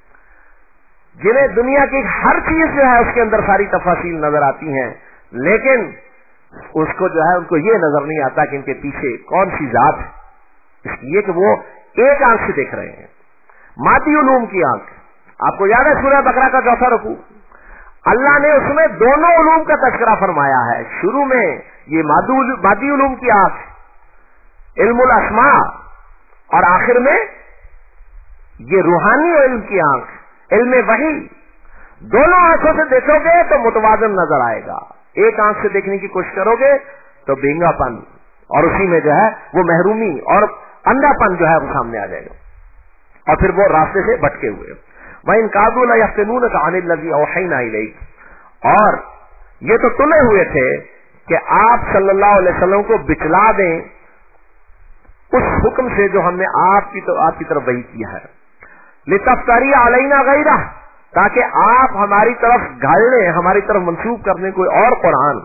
जिन्हें दुनिया की हर चीज जो है उसके अंदर सारी तफासील नजर आती हैं, लेकिन उसको जो है उनको ये नजर नहीं आता कि इनके पीछे कौन सी जात है, इसलिए कि वो एक आंख से देख रहे हैं, मादी उलूम की आंख। आपको याद है सूरह बकरा का चौथा रुकू, अल्लाह ने उसमें दोनों उलूम का तज़किरा फरमाया है। शुरू में ये मादी उलूम की आंख, इल्मुल अस्मा, और आखिर में ये रूहानी इल्म की आंख, इल्म वही। दोनों आंखों से देखोगे तो मुतवाजन नजर आएगा, एक आंख से देखने की कोशिश करोगे तो बेंगापन और उसी में जो है वो महरूमी और अंधापन जो है वो सामने आ जाएगा और फिर वो रास्ते से भटके हुए। वहीं कादू ला यफ्तनून का अनिल लजी औहैना इलैक, और ये तो तुले हुए थे कि आप सल्लल्लाहु अलैहि वसल्लम को बिचला दें उस हुक्म से जो हमने आपकी तरफ वही किया है। लितफ्तरी अलैना गैरा, ताकि आप हमारी तरफ घालने, हमारी तरफ मंसूब करने कोई और कुरान।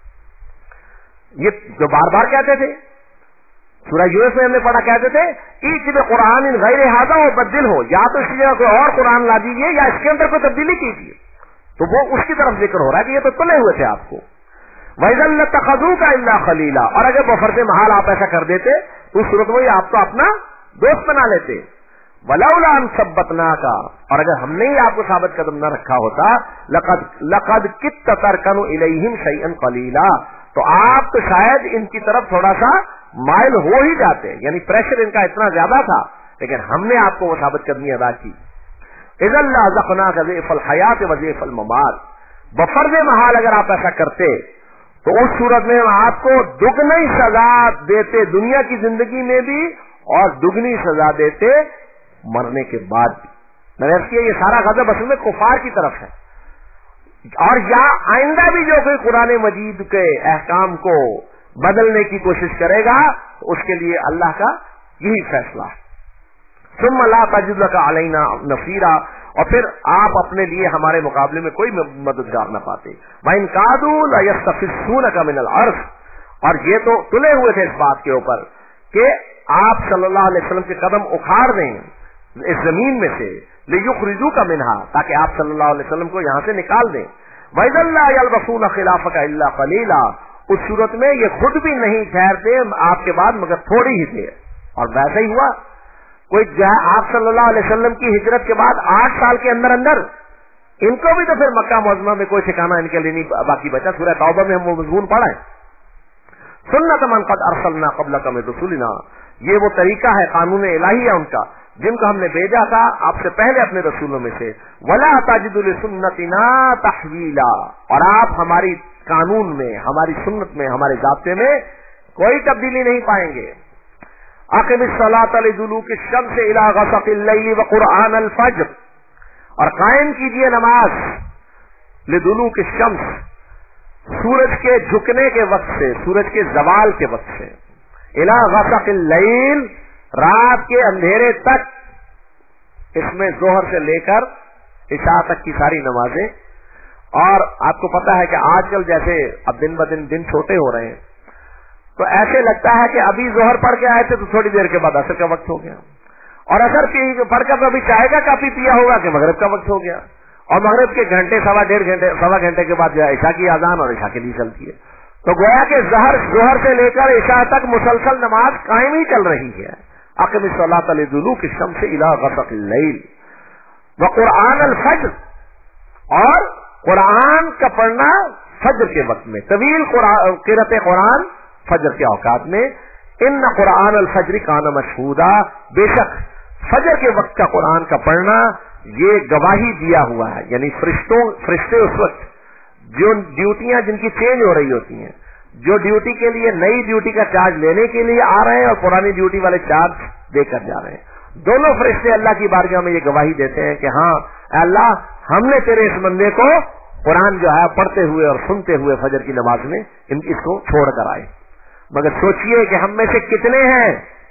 ये जो बार बार कहते थे, सूरह यूनुस में हमने पढ़ा, कहते थे ईद कुरान इन गैर हादा और बदल हो, या तो इसकी जगह कोई और कुरान ला दीजिए या इसके अंदर कोई तब्दीली कीजिए। तो वो उसकी तरफ जिक्र हो रहा है कि ये तो तुले हुए थे आपको। वैज़ल तखज़ू का इल्ला खलीला, और अगर बफर से महाल आप ऐसा कर देते तो उस सूरत में आपको अपना दोस्त बना लेते। वलौला अन सब्बतना का, और अगर हमने ही आपको साबित कदम न रखा होता, लक़द कित्त तरकनु इलैहिम शैअन क़लीला, तो आप तो शायद इनकी तरफ थोड़ा सा माइल हो ही जाते, यानी प्रेशर इनका इतना ज्यादा था, लेकिन हमने आपको वो साबित करनी अदा की। इज़ल लअज़क़ना का ज़ैफ़ल हयात व ज़ैफ़ल ममात, बफर्ज़ महाल अगर आप ऐसा करते तो उस सूरत में हम आपको दुगनी सजा देते दुनिया की जिंदगी में भी और दुगनी सजा देते मरने के बाद भी। ये सारा गजब असल में कुफार की तरफ है, और या आइंदा भी जो कोई कुरान मजीद के अहकाम को बदलने की कोशिश करेगा तो उसके लिए अल्लाह का यही फैसला है। सुम्मा ला तजिद लका अलैना नसीरा, और फिर आप अपने लिए हमारे मुकाबले में कोई मददगार न पाते। वइन कादू ला यस्तफिसूनका मिनल अर्श, और ये तो तुले हुए थे इस बात के ऊपर कि आप सल्लल्लाहु अलैहि वसल्लम के कदम उखाड़ दें इस जमीन में से, लियुखरिजू का मिनहा, ताकि आप सल्लल्लाहु अलैहि वसल्लम को यहां से निकाल दें। वैज़ल्ला यलबसून खिलाफका इल्ला कलीला, उस सूरत में ये खुद भी नहीं ठहरते आपके बाद मगर थोड़ी ही थे। और वैसा ही हुआ, कोई आप सल्लल्लाहु अलैहि वसल्लम की हिजरत के बाद 8 साल के अंदर अंदर इनको भी तो फिर मक्का मुअज़्ज़मा में कोई ठिकाना इनके लिए नहीं बाकी बचा। सूरह तौबा में हम वो मज़मून पढ़ा है, सुन्नत मन क़द अरसलना क़ब्लका मिन रुसुलिना, ये वो तरीका है, कानून इलाही है उनका, जिनको हमने भेजा था आपसे पहले अपने रसूलों में से। वला ताजिदु लिसुन्नतिना तहवीला, और आप हमारी कानून में, हमारी सुन्नत में, हमारे ज़ाब्ते में कोई तब्दीली नहीं पाएंगे। अक़िमिस्सलात लिदुलूकी शम्स इला ग़सक़िल लैल व क़ुरआनल फ़ज्र, और कायम कीजिए नमाज लिदुलूकी शम्स, सूरज के झुकने के वक्त से, सूरज के ज़वाल के वक्त से, इला ग़सक़िल लैल, रात के अंधेरे तक, इसमें जोहर से लेकर इशा तक की सारी नमाजें। और आपको पता है कि आजकल जैसे अब दिन ब दिन छोटे हो रहे हैं, तो ऐसे लगता है कि अभी जोहर पढ़ के आए थे तो थोड़ी देर के बाद असर का वक्त हो गया, और असर पढ़कर अभी चाय का काफी पिया होगा कि मगरिब का वक्त हो गया, और मगरिब के घंटे सवा घंटे के बाद जो है इशा की अजान और इशा के लिए चलती है। तो गोया कि जोहर से लेकर इशा तक मुसलसल नमाज कायम ही चल रही है। अक़िमिस्सलात लिदुलूकी शम्स इला ग़सक़िल लैल व क़ुरआनल फ़ज्र, और कुरान का पढ़ना फज्र के वक्त में, तवील क़िरात कुरान फज्र के औकात में। इन्न कुरान अल फज्र काना मशहूदा, बेशक फज्र के वक्त का कुरान का पढ़ना ये गवाही दिया हुआ है, यानी फरिश्ते उस वक्त जो ड्यूटियां जिनकी चेंज हो रही होती हैं, जो ड्यूटी के लिए नई ड्यूटी का चार्ज लेने के लिए आ रहे हैं और पुरानी ड्यूटी वाले चार्ज देकर जा रहे हैं, दोनों फरिश्ते अल्लाह की बारगाह में ये गवाही देते हैं कि हाँ अल्लाह, हमने तेरे इस बंदे को कुरान जो है पढ़ते हुए और सुनते हुए फजर की नमाज में इसको छोड़कर आए। मगर सोचिए कि हम में से कितने हैं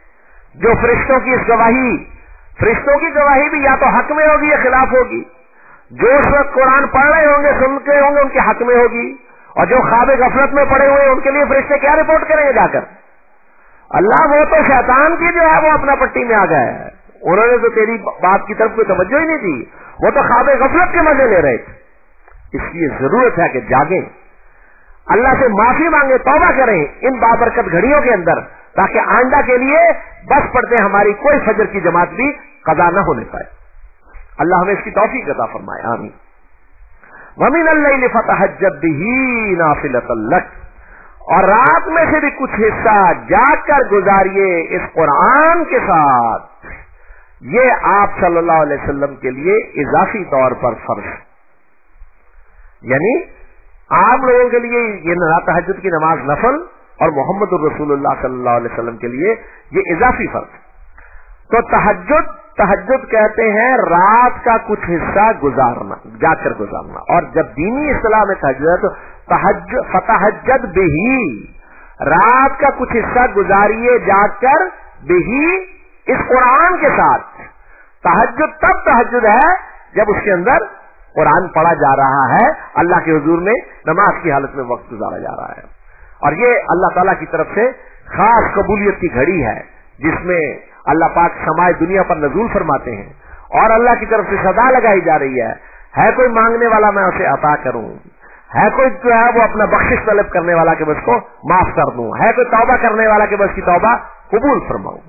जो फरिश्तों की इस गवाही, फरिश्तों की गवाही भी या तो हक में होगी या खिलाफ होगी। जो उस वक्त कुरान पढ़ रहे होंगे, सुनते होंगे, उनके हक में होगी, और जो ख्वाब गफलत में पड़े हुए उनके लिए फरिश्ते क्या रिपोर्ट करेंगे जाकर? अल्लाह, वो तो शैतान की जो है वो अपना पट्टी में आ गया है, उन्होंने तो तेरी बात की तरफ कोई तवज्जो ही नहीं दी, वो तो ख्वाब गफलत के मजे ले रहे थे। इसलिए जरूरत है कि जागें, अल्लाह से माफी मांगे, तौबा करें इन बाबरकत घड़ियों के अंदर, ताकि आइंदा के लिए बस पड़ते हमारी कोई फजर की जमात भी कज़ा न होने पाए। अल्लाह हमें इसकी तौफीक अता फरमाए, आमीन। वमिनल लैल फतहज्जद बिही नाफिलतल लक, और रात में से भी कुछ हिस्सा जाग कर गुजारिए इस कुरान के साथ। ये आप सल्लल्लाहु अलैहि वसल्लम के लिए इजाफी तौर पर फर्ज, यानी आम लोगों के लिए ये तहज्जुद की नमाज नफल और मोहम्मद रसूलुल्लाह सल्लल्लाहु अलैहि वसल्लम के लिए ये इजाफी फर्क। तो तहज्जुद कहते हैं रात का कुछ हिस्सा गुजारना, जाकर गुजारना। और जब दीनी इस्तिलाह में तहज्जुद है तो फतहज्जद बिही, रात का कुछ हिस्सा गुजारिए जाकर, बिही इस कुरान के साथ। तहज्जुद तब तहज्जुद है जब उसके अंदर कुरान पढ़ा जा रहा है, अल्लाह के हुजूर में नमाज की हालत में वक्त गुजारा जा रहा है। और ये अल्लाह ताला की तरफ से खास कबूलियत की घड़ी है जिसमें अल्लाह पाक समाए दुनिया पर नजूल फरमाते हैं और अल्लाह की तरफ से सदा लगाई जा रही है कोई मांगने वाला मैं उसे अता करूं, है कोई जो है वो अपना बख्शिश तलब करने वाला के बस को माफ कर दूं, है कोई तौबा करने वाला के बस की तौबा कबूल फरमाऊं।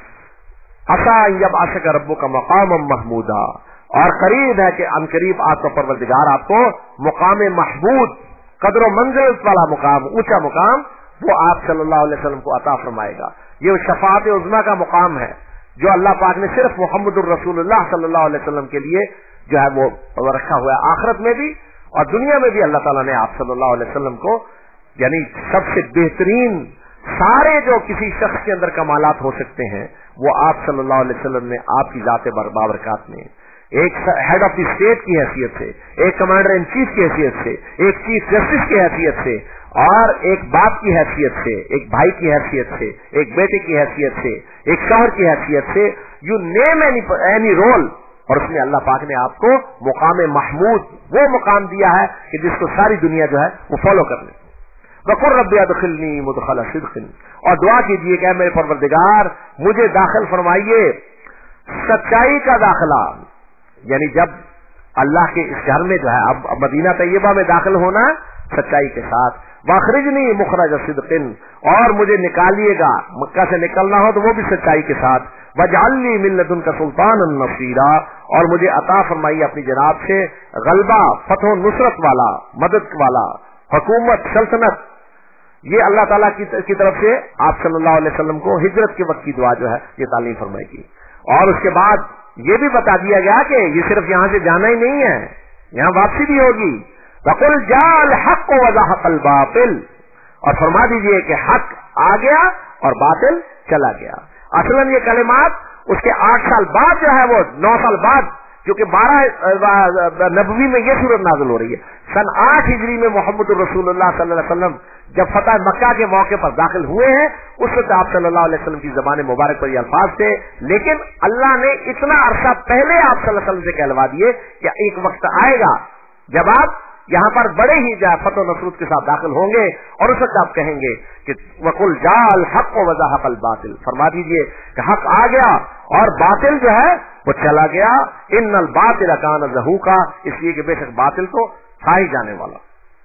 असा जब आशक रब्बु का मकाम महमूदा, और करीब है कि अनकरीब आपका परवरदिगार आपको मुकाम महमूद, कदर मंजिल वाला मुकाम, ऊंचा मुकाम, वो आप सल्लल्लाहु अलैहि वसल्लम को अता फरमाएगा। ये शफाअत उज़्मा का मुकाम है जो अल्लाह पाक ने सिर्फ मुहम्मदुर रसूलुल्लाह सल्लल्लाहु अलैहि वसल्लम के लिए जो है वो रखा हुआ है। आखिरत में भी और दुनिया में भी अल्लाह ताला ने आप सल्लल्लाहु अलैहि वसल्लम को, यानी सबसे बेहतरीन सारे जो किसी शख्स के अंदर कमालात हो सकते हैं वो आप सल्लल्लाहु अलैहि वसल्लम ने आपकी जाते बाबरकात में, एक हेड ऑफ द स्टेट की हैसियत से, एक कमांडर इन चीफ की हैसियत से, एक चीफ जस्टिस की हैसियत से, और एक बाप की हैसियत से, एक भाई की हैसियत से, एक बेटे की हैसियत से, एक शौहर की हैसियत से, यू नेम एनी रोल, और उसमें अल्लाह पाक ने आपको मुकाम महमूद वो मुकाम दिया है कि जिसको सारी दुनिया जो है वो फॉलो कर ले। वक़ुर रब्बी अदखिलनी मुदखल सिद्क़िन, और दुआ कीजिए कि मेरे परवरदिगार मुझे दाखिल फरमाइए सच्चाई का दाखिला, यानी जब अल्लाह के इस घर में जो है अब मदीना तैयबा में दाखिल होना सच्चाई के साथ, वखरिजनी मुखरज सिद्क़िन, और मुझे निकालिएगा, मक्का से निकलना हो तो वो भी सच्चाई के साथ, वजअलनी मिन लदुनका सुल्तानन नसीरा, और मुझे अता फरमाइए अपनी जनाब से गलबा, फतह नुसरत वाला, मदद वाला, हुकूमत, सल्तनत। ये अल्लाह ताला की तरफ से आप सल्लल्लाहु अलैहि वसल्लम को हिजरत के वक्त की दुआ जो है ये तालीम फरमाएगी। और उसके बाद ये भी बता दिया गया कि ये सिर्फ यहां से जाना ही नहीं है, यहां वापसी भी होगी। वकुल जाल हक व ज़हक़ल बातिल, और फरमा दीजिए कि हक आ गया और बातिल चला गया। असलन ये कलिमात उसके 8 साल बाद जो है वो 9 साल बाद, क्योंकि 12 नबवी में ये सूरत नाज़िल हो रही है। सन 8 हिजरी में मोहम्मद रसूलुल्लाह सल्लल्लाहु अलैहि वसल्लम जब फतह मक्का के मौके पर दाखिल हुए हैं, उस वक्त आप सल्लल्लाहु अलैहि वसल्लम की ज़बान मुबारक पर ये अल्फाज थे, लेकिन अल्लाह ने इतना अरसा पहले आप सल्लल्लाहु अलैहि वसल्लम से कहलवा दिए कि एक वक्त आएगा जब आप यहाँ पर बड़े ही फतह नसरत के साथ दाखिल होंगे, और उस वक्त आप कहेंगे कि वकुल जाल हक व ज़हक़ल बातिल, फरमा दीजिए कि हक आ गया और बातिल जो है वो चला गया। इन्नल बातिल कान ज़हूका, इसलिए कि बेशक बातिल तो था ही जाने वाला।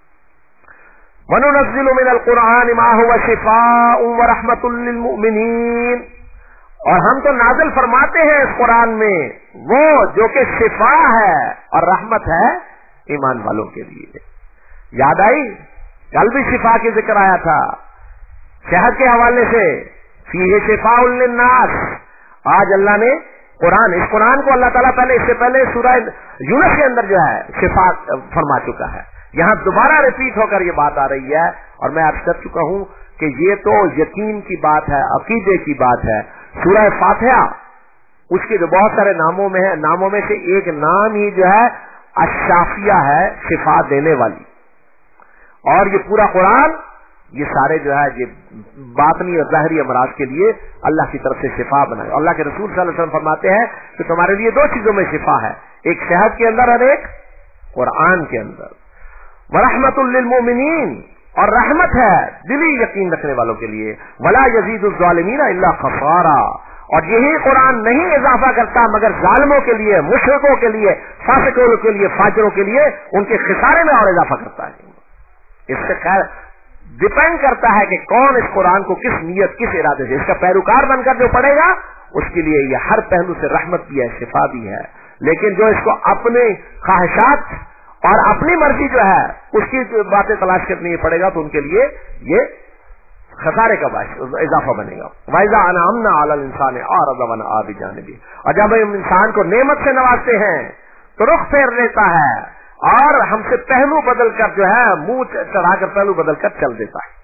वनुनज़्ज़िलु मिनल कुरान मा हुवा शिफ़ाउन व रहमतुल लिल मुमिनीन, और हम तो नाज़िल फरमाते हैं इस कुरान में वो जो कि शिफा है और रहमत है ईमान वालों के लिए। याद आई, कल भी शिफा की जिक्र आया था शहद के हवाले से, फीहे शिफाउल लिन्नास। आज अल्लाह ने कुरान, इस कुरान को अल्लाह ताला पहले, इससे पहले सूरह यूनुस के अंदर जो है शिफा फरमा चुका है, यहां दोबारा रिपीट होकर ये बात आ रही है। और मैं आपसे कह चुका हूं कि ये तो यकीन की बात है, अकीदे की बात है। सूरह फातिहा उसके जो बहुत सारे नामों में है, नामों में से एक नाम ही जो है अशाफिया है, शिफा देने वाली। और ये पूरा कुरान ये सारे जो है ये बातनी और ज़ाहिरी अमराज के लिए अल्लाह की तरफ से शिफा बनाए। अल्लाह के रसूल सल्लल्लाहु अलैहि वसल्लम फरमाते हैं कि तुम्हारे लिए 2 चीजों में शिफा है, एक शहद के अंदर और एक कुरान के अंदर। वरहमतुल लिल मुमिनीन, और रहमत है दिली यकीन रखने वालों के लिए। वला यज़ीदुज़ ज़ालिमीना इल्ला खसारा, और यही कुरान नहीं इजाफा करता मगर जालिमों के लिए, मुशरिकों के लिए, फासिकों के लिए, फाजिरों के लिए उनके खिसारे में और इजाफा करता है। इससे खैर डिपेंड करता है कि कौन इस कुरान को किस नियत, किस इरादे से, इसका पैरोकार बनकर जो पढ़ेगा उसके लिए ये हर पहलू से रहमत भी है, शिफा भी है। लेकिन जो इसको अपने ख्वाहिशात और अपनी मर्जी जो है उसकी बातें तलाश करनी पड़ेगा तो उनके लिए ये खसारे का इजाफा बनेगा। वैज़ा अनअमना अलल इंसान अरज़ व नअ बिजानिबी, और जब हम इंसान को नेमत से नवाजते हैं तो रुख फेर लेता है اور ہم سے پہلو بدل کر جو ہے منہ چڑھا کر پہلو بدل کر چل دیتا ہے.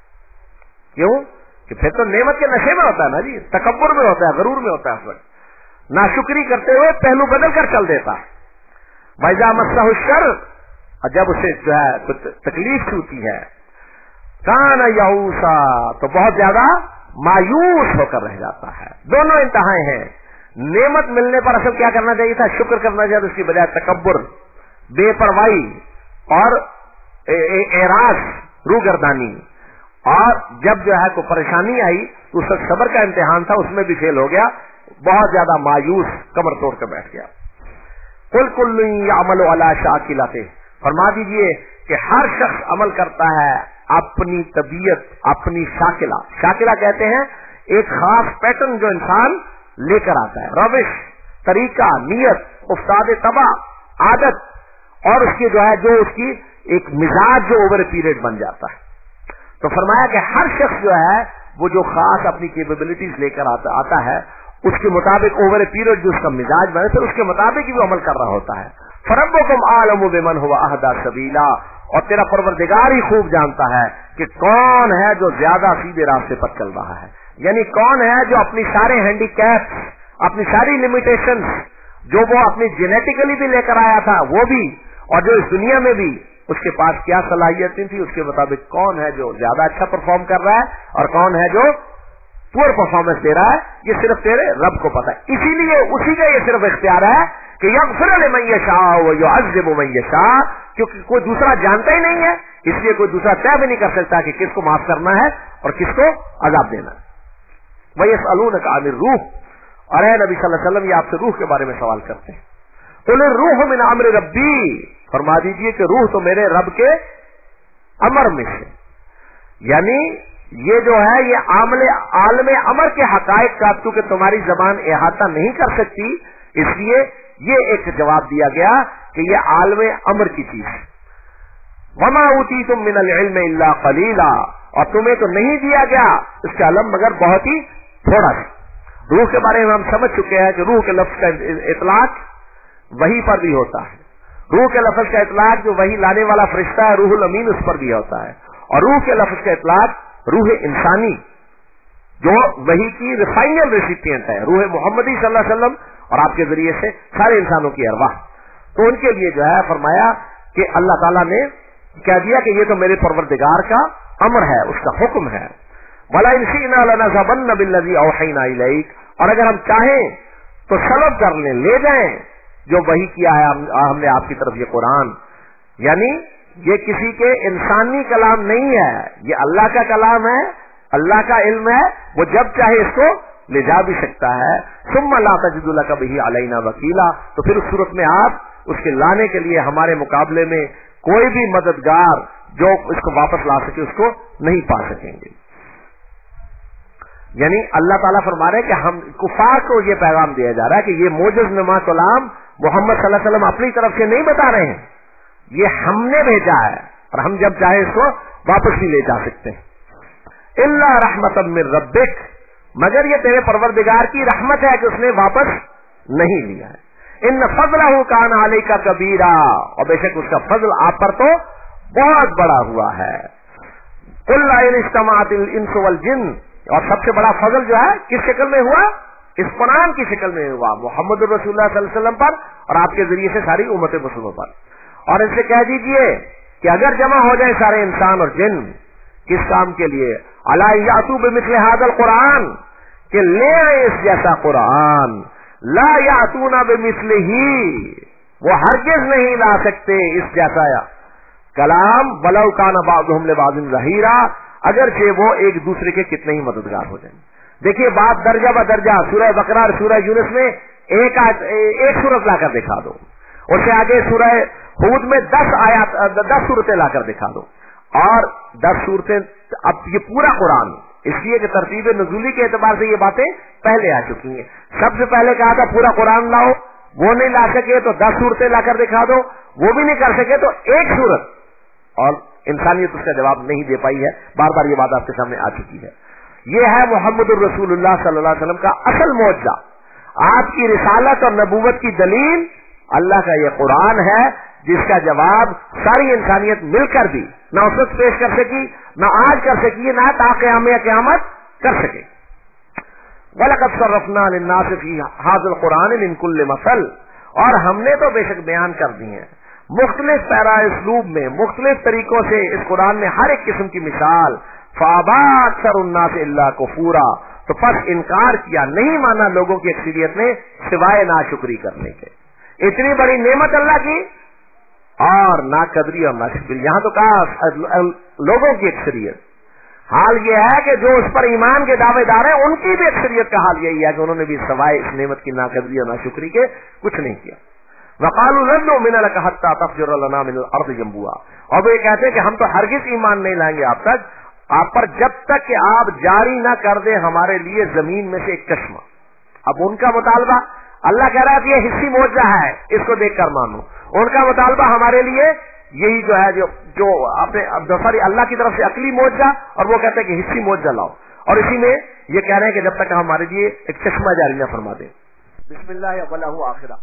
کیوں کہ پھر تو نعمت کے نشے میں ہوتا ہے نا جی, تکبر میں ہوتا ہے, غرور میں ہوتا ہے, اس وقت ناشکری کرتے ہوئے پہلو بدل کر چل دیتا ہے. وَإِذَا مَسَّهُ الشَّرُّ, اور جب اسے جو ہے تکلیف ہوتی ہے, کَانَ یَئُوسًا, تو بہت زیادہ مایوس ہو کر رہ جاتا ہے. دونوں انتہائیں ہیں. نعمت ملنے پر اصل کیا کرنا چاہیے تھا, شکر کرنا چاہیے, اس کی بجائے تکبر, بے پرواہی اور اعراض, روگردانی. اور جب جو ہے کوئی پریشانی آئی تو اس وقت صبر کا امتحان تھا, اس میں بھی فیل ہو گیا, بہت زیادہ مایوس, کمر توڑ کر بیٹھ گیا. قُلْ كُلٌّ يَعْمَلُ عَلَى شَاكِلَتِهِ, فرما دیجئے کہ ہر شخص عمل کرتا ہے اپنی طبیعت, اپنی شاکلہ. شاکلہ کہتے ہیں ایک خاص پیٹرن جو انسان لے کر آتا ہے, روش, طریقہ, نیت, افتاد طبع, عادت, اور اس کی جو ہے جو اس کی ایک مزاج جو اوور پیریڈ بن جاتا ہے. تو فرمایا کہ ہر شخص جو ہے وہ جو خاص اپنی کیپیبلٹیز لے کر آتا ہے, اس کے مطابق اوور پیریڈ جو اس کا مزاج بنے تو اس کے مطابق ہی وہ عمل کر رہا ہوتا ہے. فَرَبُّكُمْ أَعْلَمُ بِمَنْ هُوَ أَهْدَىٰ سَبِيلًا, اور تیرا پروردگار ہی خوب جانتا ہے کہ کون ہے جو زیادہ سیدھے راستے پر چل رہا ہے. یعنی کون ہے جو اپنی سارے ہینڈی کیپس, اپنی ساری لمیٹیشنز جو وہ اپنی جینیٹیکلی بھی لے کر آیا تھا وہ بھی, اور جو اس دنیا میں بھی اس کے پاس کیا صلاحیتیں تھی, اس کے مطابق کون ہے جو زیادہ اچھا پرفارم کر رہا ہے اور کون ہے جو پور پرفارمنس دے رہا ہے, یہ صرف تیرے رب کو پتا ہے. اسی لیے اسی کا یہ صرف اختیار ہے کہ یغفر لمن یشاء ویعذب من یشاء, کیونکہ کوئی دوسرا جانتا ہی نہیں ہے, اس لیے کوئی دوسرا طے بھی نہیں کر سکتا کہ کس کو معاف کرنا ہے اور کس کو عذاب دینا ہے. وَيَسْأَلُونَكَ عَنِ الرُّوحِ, اور اے نبی صلی اللہ علیہ وسلم یہ آپ سے روح کے بارے میں سوال کرتے ہیں. قُلِ الرُّوحُ مِنْ أَمْرِ رَبِّي, فرما دیجئے کہ روح تو میرے رب کے امر میں سے. یعنی یہ جو ہے یہ عالم امر کے حقائق کا چونکہ تمہاری زبان احاطہ نہیں کر سکتی, اس لیے یہ ایک جواب دیا گیا کہ یہ عالم امر کی چیز ہے. وَمَا أُوتِيتُم مِّنَ الْعِلْمِ إِلَّا قَلِيلًا, اور تمہیں تو نہیں دیا گیا اس کا علم مگر بہت ہی تھوڑا سا. روح کے بارے میں ہم سمجھ چکے ہیں کہ روح کے لفظ کا اطلاق وحی پر بھی ہوتا ہے. روح کے لفظ کا اطلاق جو وحی لانے والا فرشتہ ہے روح الامین, اس پر بھی ہوتا ہے. اور روح کے لفظ کا اطلاق روح انسانی جو وحی کی ریفائنل ریسیپینٹ ہے, روح محمدی صلی اللہ علیہ وسلم اور آپ کے ذریعے سے سارے انسانوں کی ارواح, تو ان کے لیے جو ہے فرمایا کہ اللہ تعالیٰ نے کہہ دیا کہ یہ تو میرے پروردگار کا امر ہے, اس کا حکم ہے. وَلَا إِنْ شِئْنَا لَنَذْهَبَنَّ بِالَّذِي أَوْحَيْنَا إِلَيْكَ, اور اگر ہم چاہیں تو سلب کر لیں, لے جائیں جو وحی کیا ہے ہم نے آپ کی طرف یہ قرآن. یعنی یہ کسی کے انسانی کلام نہیں ہے, یہ اللہ کا کلام ہے, اللہ کا علم ہے, وہ جب چاہے اس کو لے جا بھی سکتا ہے. ثم لا تجد لك به علينا وکیلا, تو پھر اس صورت میں آپ اس کے لانے کے لیے ہمارے مقابلے میں کوئی بھی مددگار جو اس کو واپس لا سکے اس کو نہیں پا سکیں گے. یعنی اللہ تعالیٰ فرما رہے ہیں کہ ہم کفار کو یہ پیغام دیا جا رہا ہے کہ یہ موجز نما کلام محمد صلی اللہ علیہ وسلم اپنی طرف سے نہیں بتا رہے ہیں, یہ ہم نے بھیجا ہے اور ہم جب چاہے اس کو واپس بھی لے جا سکتے ہیں. الا رحمتا من ربک, مگر یہ تیرے پروردگار کی رحمت ہے کہ اس نے واپس نہیں لیا ہے. ان فضلہ کان علیک کبیرا, اور بے شک اس کا فضل آپ پر تو بہت بڑا ہوا ہے. قل ان اجتمعت الانس والجن, اور سب سے بڑا فضل جو ہے کس شکل میں ہوا, اس قرآن کی شکل میں ہوا محمد رسول اللہ صلی اللہ علیہ وسلم پر اور آپ کے ذریعے سے ساری امت مسلموں پر. اور ان سے کہہ دیجئے کہ اگر جمع ہو جائے سارے انسان اور جن, کس کام کے لیے, الا یاتوا بمثل هذا القرآن, کہ لے آئے اس جیسا قرآن, لا یاتون بمثلہ, وہ ہرگز نہیں لا سکتے اس جیسا کلام, ولو کان بعضهم لبعض ظہیرا, اگرچہ وہ ایک دوسرے کے کتنے ہی مددگار ہو جائیں. دیکھیے بات درجہ بدرجہ, سورہ بقرہ اور سورہ یونس میں ایک سورت لا کر دکھا دو, اس سے آگے سورہ ہود میں 10 سورتیں لا کر دکھا دو, اور 10 صورتیں. اب یہ پورا قرآن, اس لیے کہ ترتیب نزولی کے اعتبار سے یہ باتیں پہلے آ چکی ہیں. سب سے پہلے کہا تھا پورا قرآن لاؤ, وہ نہیں لا سکے تو 10 صورتیں لا کر دکھا دو, وہ بھی نہیں کر سکے تو ایک صورت, اور انسانیت اس کا جواب نہیں دے پائی ہے. بار بار یہ بات آپ کے سامنے آ چکی ہے. یہ ہے محمد الرسول اللہ صلی اللہ علیہ وسلم کا اصل معجزہ, آپ کی رسالت اور نبوت کی دلیل اللہ کا یہ قرآن ہے جس کا جواب ساری انسانیت مل کر بھی نہ اس وقت پیش کر سکی، نہ آج کر سکی، نہ تا قیامت کر سکے. وَلَقَدْ صَرَّفْنَا لِلنَّاسِ فِي هَذَا الْقُرْآنِ مِنْ كُلِّ مَثَلٍ، اور ہم نے تو بے شک بیان کر دی ہیں مختلف پیرا اسلوب میں، مختلف طریقوں سے اس قرآن میں ہر ایک قسم کی مثال. فَأَبَىٰ أَكْثَرُ النَّاسِ إِلَّا كُفُورًا، تو پس انکار کیا، نہیں مانا لوگوں کی اکثریت نے سوائے ناشکری کرنے کے. اتنی بڑی نعمت اللہ کی اور ناقدری اور ناشکری. یہاں تو کہا لوگوں کی اکثریت. حال یہ ہے کہ جو اس پر ایمان کے دعوے دار ہیں ان کی بھی اکثریت کا حال یہی ہے کہ انہوں نے بھی سوائے اس نعمت کی ناقدری اور ناشکری کے کچھ نہیں کیا. وقالوا لن نؤمن لك حتى تفجر لنا من الارض ينبوعا، اور وہ یہ کہتے ہیں کہ ہم تو ہرگز ایمان نہیں لائیں گے آپ پر جب تک کہ آپ جاری نہ کر دیں ہمارے لیے زمین میں سے ایک چشمہ. اب ان کا مطالبہ، اللہ کہہ رہا ہے کہ یہ حصی معجزہ ہے، اس کو دیکھ کر مانو. ان کا مطالبہ ہمارے لیے یہی جو ہے جو آپ نے اللہ کی طرف سے عقلی معجزہ، اور وہ کہتے ہیں کہ حصی معجزہ لاؤ. اور اسی میں یہ کہہ رہے ہیں کہ جب تک ہمارے لیے ایک چشمہ جاری نہ فرما دیں. بسم اللہ اولہ آخرہ.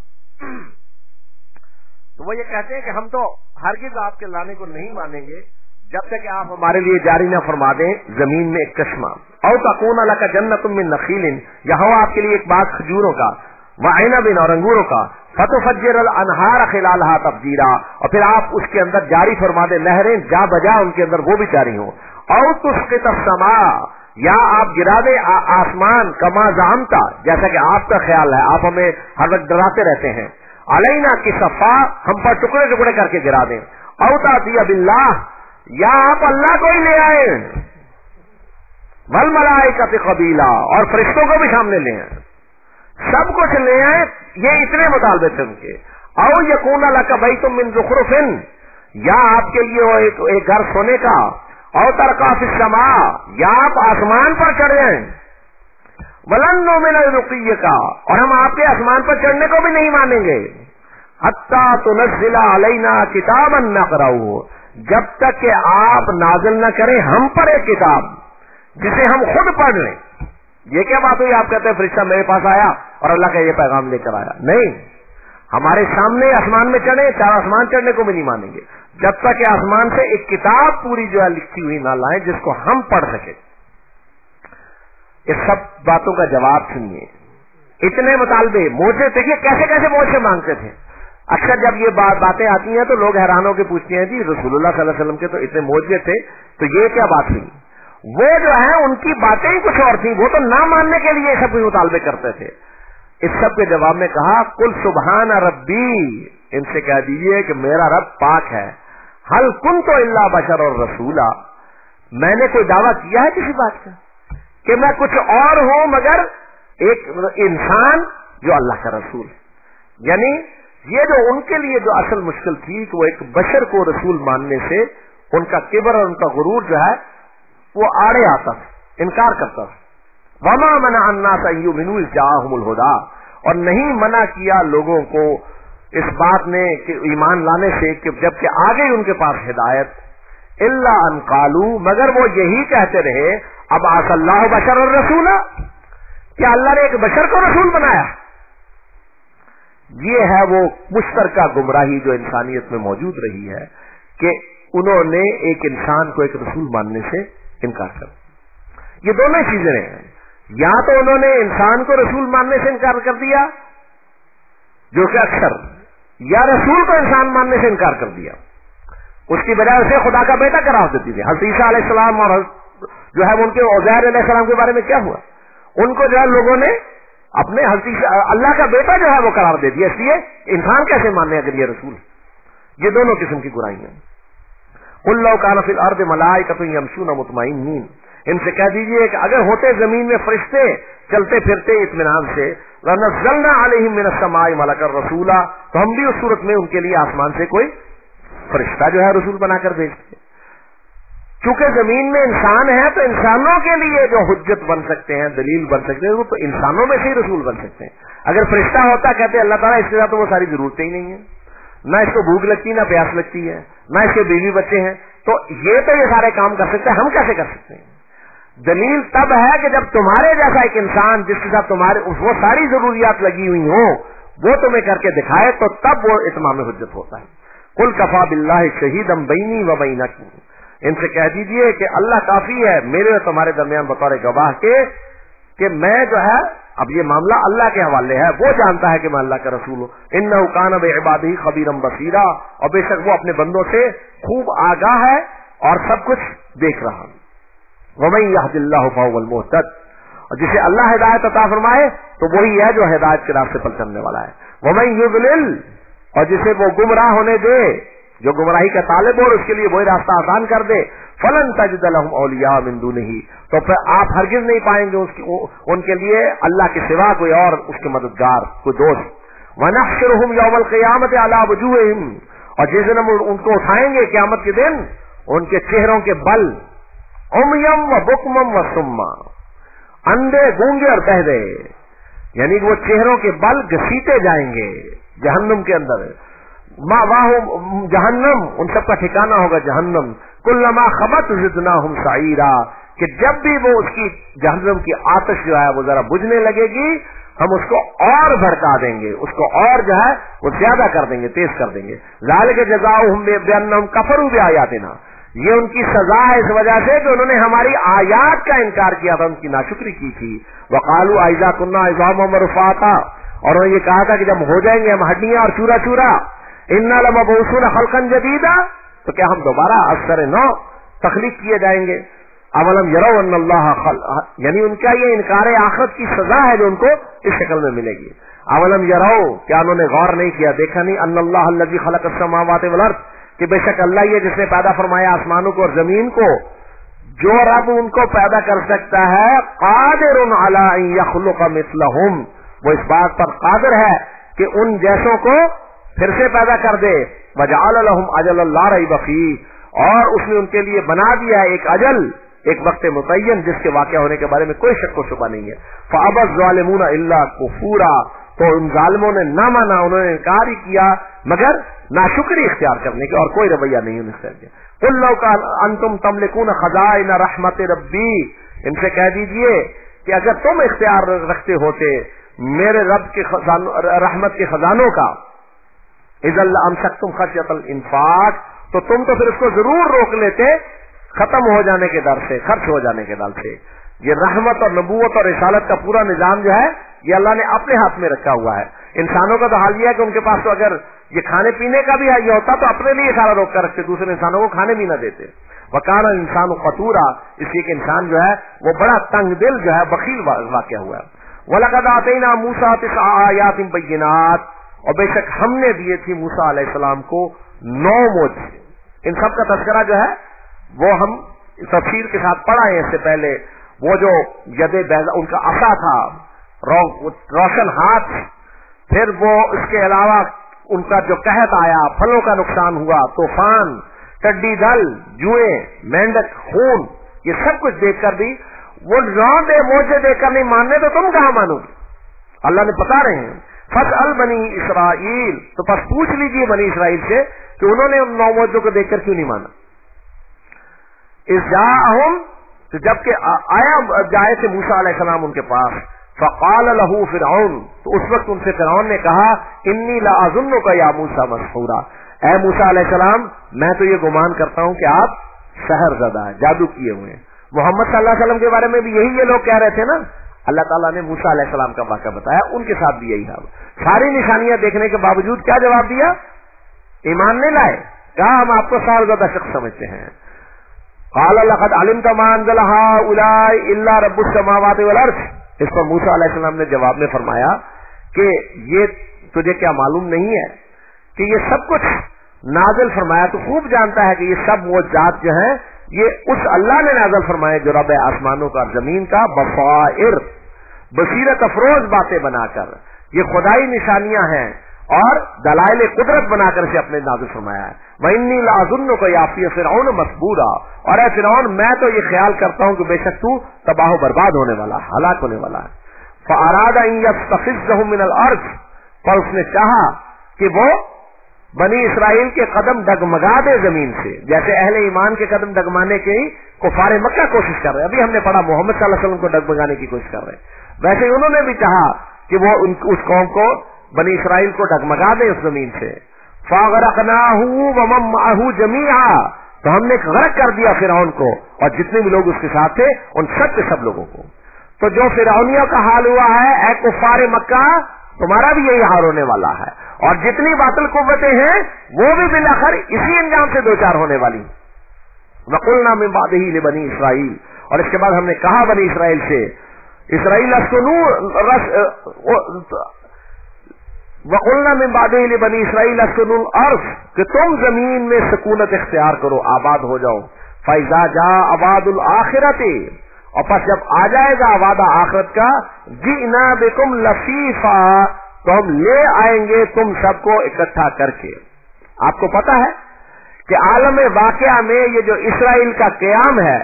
تو وہ یہ کہتے ہیں کہ ہم تو ہرگز آپ کے لانے کو نہیں مانیں گے جب تک کہ آپ ہمارے لیے جاری نہ فرما دیں زمین میں ایک چشمہ. او تکون لک جنۃ من نخیل، یہاں آپ کے لیے ایک باغ کھجوروں کا، وعنب اور انگوروں کا، فتفجر الانہار خلالها تفجیرا، اور پھر آپ اس کے اندر جاری فرما دیں نہریں جا بجا ان کے اندر وہ بھی جاری ہوں. او تسقط السماء، یا آپ گرا دیں آسمان کما زعمتا، جیسا کہ آپ کا خیال ہے، آپ ہمیں ہر وقت ڈراتے رہتے ہیں. علینا کسفا، ہم پر ٹکڑے ٹکڑے کر کے گرا دیں. او تأتی باللہ، یا آپ اللہ کو ہی لے آئے، والملائکۃ قبیلا، اور فرشتوں کو بھی سامنے لے آئے، سب کچھ لے آئے. یہ اتنے مطالبے تھے ان کے. او یکون لک بیت من زخرف، یا آپ کے لیے ایک گھر سونے کا. او ترقی فی السماء، یا آپ آسمان پر چڑھ جائیں. ولن نؤمن لرقیک، اور ہم آپ کے آسمان پر چڑھنے کو بھی نہیں مانیں گے. حتی تنزل علینا کتابا نقرأہ، جب تک کہ آپ نازل نہ کریں ہم پر ایک کتاب جسے ہم خود پڑھ لیں. یہ کیا بات ہوئی؟ آپ کہتے ہیں فرشتہ میرے پاس آیا اور اللہ کا یہ پیغام لے کر آیا. نہیں، ہمارے سامنے آسمان میں چڑھے، چار آسمان چڑھنے کو بھی نہیں مانیں گے جب تک کہ آسمان سے ایک کتاب پوری جو ہے لکھی ہوئی نہ لائیں جس کو ہم پڑھ سکیں. اس سب باتوں کا جواب سنیے. اتنے مطالبے موجے تھے، یہ کیسے کیسے موجے مانگتے تھے. اکثر جب یہ باتیں آتی ہیں تو لوگ حیران ہو کے پوچھتے ہیں جی رسول اللہ صلی اللہ علیہ وسلم کے تو اتنے موجے تھے تو یہ کیا بات ہوئی؟ وہ جو ہے ان کی باتیں ہی کچھ اور تھیں، وہ تو نہ ماننے کے لیے سب کچھ مطالبے کرتے تھے. اس سب کے جواب میں کہا قل سبحان ربی، ان سے کہہ دیجئے کہ میرا رب پاک ہے. حل کنت الا بشر اور رسولا، میں نے کوئی دعویٰ کیا ہے کسی بات کا کہ میں کچھ اور ہوں مگر ایک انسان جو اللہ کا رسول ہے. یعنی یہ جو ان کے لیے جو اصل مشکل تھی کہ وہ ایک بشر کو رسول ماننے سے ان کا کبر اور ان کا غرور جو ہے وہ آڑے آتا تھا، انکار کرتا تھا. وما منع الناس ان يؤمنوا اذ جاءهم الهدى، اور نہیں منع کیا لوگوں کو اس بات نے کہ ایمان لانے سے کہ جب کہ آ گئی ان کے پاس ہدایت، الا ان قالوا، مگر وہ یہی کہتے رہے ابعث اللہ بشر الرسول، کیا اللہ نے ایک بشر کو رسول بنایا. یہ ہے وہ مشترکہ گمراہی جو انسانیت میں موجود رہی ہے کہ انہوں نے ایک انسان کو ایک رسول ماننے سے انکار کر. یہ دونوں چیزیں ہیں، یا تو انہوں نے انسان کو رسول ماننے سے انکار کر دیا جو کہ اکثر، یا رسول کو انسان ماننے سے انکار کر دیا. اس کی بجائے اسے خدا کا بیٹا قرار دیتی تھی. حضرت عیسیٰ علیہ السلام اور جو ہے ان کے عزیر علیہ السلام کے بارے میں کیا ہوا؟ ان کو جو ہے لوگوں نے اپنے اللہ کا بیٹا جو ہے وہ قرار دے دیا. اس لیے انسان کیسے ماننے اگر یہ رسول؟ یہ دونوں قسم کی برائی ہیں. قل لو کان فی الارض ملائکۃ یمشون مطمئنین، ان سے کہہ دیجئے کہ اگر ہوتے زمین میں فرشتے چلتے پھرتے اطمینان سے، لنزلنا علیہم من السماء ملکا رسولا، تو ہم بھی اس صورت میں ان کے لیے آسمان سے کوئی فرشتہ جو ہے رسول بنا کر بھیجتے. چونکہ زمین میں انسان ہے تو انسانوں کے لیے جو حجت بن سکتے ہیں، دلیل بن سکتے ہیں، وہ تو انسانوں میں سے ہی رسول بن سکتے ہیں. اگر فرشتہ ہوتا کہتے اللہ تعالیٰ اس کے ساتھ تو وہ ساری ضرورتیں ہی نہیں ہیں، نہ اس کو بھوک لگتی نہ پیاس لگتی ہے، نہ اس کے بیوی بچے ہیں، تو یہ سارے کام کر سکتے ہیں، ہم کیسے کر سکتے ہیں؟ دلیل تب ہے کہ جب تمہارے جیسا ایک انسان جس کے ساتھ تمہارے وہ ساری ضروریات لگی ہوئی ہوں، वो तुम्हें करके दिखाए तो तब वो इत्माम हुज्जत होता है। कुल कफा बिल्लाहि शहीदम बैनी व बैनकुम, इनसे कह दीजिए कि अल्लाह काफी है मेरे और तुम्हारे दरमियान बतौर गवाह के कि मैं जो है, अब ये मामला अल्लाह के हवाले है, वो जानता है कि मैं अल्लाह का रसूल हूँ। इन्नहु कान बिइबादिही खबीरम बसीरा, और बेशक वो अपने बंदों से खूब आगाह है और सब कुछ देख रहा है। वमन यहदिल्लाहु फहुवल मुहतद, और जिसे अल्लाह हिदायत अता फरमाए तो वही है जो हिदायत के रास्ते पर चलने वाला है। वमन युज़लिल, और जिसे वो गुमराह होने दे, जो गुमराही का तालिब हो उसके लिए वही रास्ता आसान कर दे, फलन तजिद लहुम औलिया मिन दुनिही, तो फिर आप हरगिज नहीं पाएंगे उनके लिए अल्लाह के सिवा कोई और उसके मददगार, कोई दोस्त। वनहशुरुहुम यौमल क़ियामत अला वजूहिहिम, और जिस दिन हम उनको उठाएंगे क़यामत के दिन उनके चेहरों के बल, उमयम व बुकमम व सुम्मा, अंधे गूंगे और बहरे, यानी वो चेहरों के बल घसीटे जाएंगे जहन्नुम के अंदर। जहन्नम, उन सबका ठिकाना होगा जहन्नम। कुल्लमा खबत जिदनाहुम सईरा, कि जब भी वो उसकी जहन्नम की आतिश जो है वो जरा बुझने लगेगी, हम उसको और भड़का देंगे, उसको और जो है वो ज्यादा कर देंगे, तेज कर देंगे। ज़ालिका जज़ाउहुम बिअन्नहुम कफरू बिआयातिना, ये उनकी सजा है इस वजह से कि उन्होंने हमारी आयात का इनकार किया था, उनकी नाशुक्री की थी। वकालू आइजा कुन्ना इज़ामम रफाता, और उन्होंने ये कहा था कि जब हो जाएंगे हम हड्डियां और चूरा चूरा, इन्ना लमबऊसून खल्कन जदीदा, तो क्या हम दोबारा असर नौ तखलीक किए जाएंगे। अवलम यरौ अन्नल्लाह यानी उनका ये इनकार आखिरत की सजा है जो उनको इस शक्ल में मिलेगी। अवलम यरौ, क्या उन्होंने गौर नहीं किया, देखा नहीं, अन्नल्लाह अल्लज़ी खलक़स समावाति वल अर्ज़, कि बेशक अल्लाह ये जिसने पैदा फरमाया आसमानों को और जमीन को, जो रब उनको पैदा कर सकता है, कादिरुन अला अन यख़लुक़ मिस्लहुम, वो इस बात पर कादिर है कि उन जैसों को फिर से पैदा कर दे। वजअल लहुम अजलन ला रैब फीह, और उसने उनके लिए बना दिया एक अजल, एक वक्त मुतय्यन जिसके वाक़या होने के बारे में कोई शक व शुबा नहीं है। फअबज़ ज़ालिमूना इल्ला कुफूरा, तो उन जालिमों ने ना माना, उन्होंने इनकार ही किया मगर नाशुक्री इख्तियार करने के, और कोई रवैया नहीं उन्हें दिया। कुल लौ का अंतुम तमलिकून खज़ाइन रहमत रब्बी, इनसे कह दीजिए कि अगर तुम इख्तियार रखते होते मेरे रब के रहमत के खजानों का, इज़ल अमसकतुम खश्यतल इंफाक, तो तुम तो फिर उसको जरूर रोक लेते खत्म हो जाने के डर से, खर्च हो जाने के डर से। ये रहमत और नबूवत और रिसालत का पूरा निजाम जो है ये अल्लाह ने अपने हाथ में रखा हुआ है। इंसानों का तो हाल यह है कि उनके पास तो अगर ये खाने पीने का भी ये होता तो अपने लिए सारा रोक कर रखते, दूसरे इंसानों को खाने भी न देते। वकाना इंसान कतूरा, इसलिए कि इंसान जो है वो बड़ा तंग दिल जो है, बखील वाक़या हुआ है। वलक़द आतैना मूसा तिस्अ आयातिन बय्यिनात, और बेशक हमने दिए थी मूसा अलैहिस्सलाम को 9 मोज़। इन सब का तज़किरा जो है वो हम तफसीर के साथ पढ़ा है इससे पहले। वो जो यदे बैज़ा, उनका असा था, रोशन हाथ, फिर वो इसके अलावा उनका जो कहत आया, फलों का नुकसान हुआ, तूफान, टड्डी दल, जुए, मेंढक, खून, ये सब कुछ देखकर भी वो 9 मोजे देखकर नहीं मानने तो तुम कहां मानोगे। अल्लाह ने बता रहे हैं फसअल बनी इसराइल, तो बस पूछ लीजिए बनी इसराइल से कि उन्होंने उन 9 मोजों को देखकर क्यों नहीं माना। इज़्जाअहुम, तो जबकि आया जाए थे मूसा अलैहिस्सलाम उनके पास, फ़क़ाल लहू फ़िरऔन, तो उस वक्त उनसे फ़िरऔन ने कहा, इन्नी लअज़ुन्नुका या मूसा मस्हूरा, ऐ मूसा अलैहिस्सलाम मैं तो ये गुमान करता हूं कि आप सहरज़दा, जादू किए हुए हैं। मोहम्मद सल्लल्लाहु अलैहि वसल्लम के बारे में भी यही ये लोग कह रहे थे ना। अल्लाह ताला ने मूसा अलैहिस्सलाम का वाक़या बताया, उनके साथ भी यही था। सारी निशानियां देखने के बावजूद क्या जवाब दिया, ईमान नहीं लाए, कहा हम आपको सहरज़दा शख्स समझते हैं। क़ाल लक़द अलिमत मा अनज़ल हाउलाइ इल्ला रब्बुस समावाति वल अर्ज़, इस पर मूसा अलैहिस्सलाम ने जवाब में फरमाया कि ये तुझे क्या मालूम नहीं है कि ये सब कुछ नाज़िल फरमाया, तो खूब जानता है कि ये सब मौजूदात जो हैं ये उस अल्लाह ने नाज़िल फरमाए जो रब आसमानों का जमीन का, बसाइर, बसीरत अफरोज बातें बनाकर, ये खुदाई निशानियां हैं और दलाइल कुदरत बनाकर से अपने नाज़िल फरमाया है। वइन्नी लअज़ुन्नुका या फ़िरऔन मस्बूरा, और ऐ फ़िरऔन मैं तो ये ख्याल करता हूं कि बेशक तू तबाह बर्बाद होने वाला, हलाक होने वाला है। फ़अरादा अन यस्तफ़िज़्ज़हुम मिनल अर्ज़, पर उसने चाहा कि वो बनी इसराइल के कदम डगमगा दे जमीन से, जैसे अहले ईमान के कदम डगमाने की कुफारे मक्का कोशिश कर रहे हैं। अभी हमने पढ़ा मोहम्मद सल्लल्लाहु अलैहि वसल्लम को डगमगाने की कोशिश कर रहे हैं, वैसे उन्होंने भी चाहा कि वो उस कौम को बनी इसराइल को डगमगा दे उस जमीन से। फागरकनाहू वमन माहू जमीआ, तो हमने गर्क कर दिया फिरौन को और जितने भी लोग उसके साथ थे उन सब के सब लोगों को। तो जो फिरौनियों का हाल हुआ है, ऐ कुफारे मक्का, तुम्हारा भी यही हाल होने वाला है। और जितनी बातिल कुव्वतें हैं वो भी बिलाखिर इसी अंजाम से दो चार होने वाली। वकुलना मिन बादिही लिबनी इसराइल, और इसके बाद हमने कहा बनी इसराइल से, इसराइल वकुलना मिन बादिही लिबनी इसराइल अस्कुनुल अर्ज़, कि तुम जमीन में सुकूनत इख्तियार करो, आबाद हो जाओ। फैजा जा अवादुल आखिरती, और पस जब आ जाएगा वादा आखिरत का, जीना बिकुम लफीफा, तो हम ले आएंगे तुम सबको इकट्ठा करके। आपको पता है कि आलम वाक़या में ये जो इसराइल का क़याम है,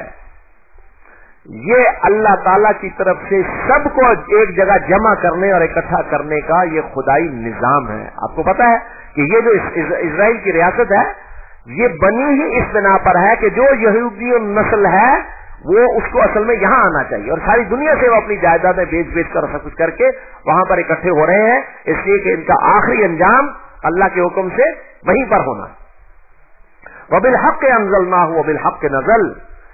ये अल्लाह ताला की तरफ से सबको एक जगह जमा करने और इकट्ठा करने का ये खुदाई निजाम है। आपको पता है कि ये जो इसराइल की रियासत है, ये बनी ही इस बिना पर है कि जो यहूदी नस्ल है वो उसको असल में यहां आना चाहिए, और सारी दुनिया से वो अपनी जायदादें बेच कर सब कुछ करके वहां पर इकट्ठे हो रहे हैं, इसलिए कि इनका आखिरी अंजाम अल्लाह के हुक्म से वहीं पर होना। वबिल हक़ अंज़लनाहु वबिल हक़ नज़ल,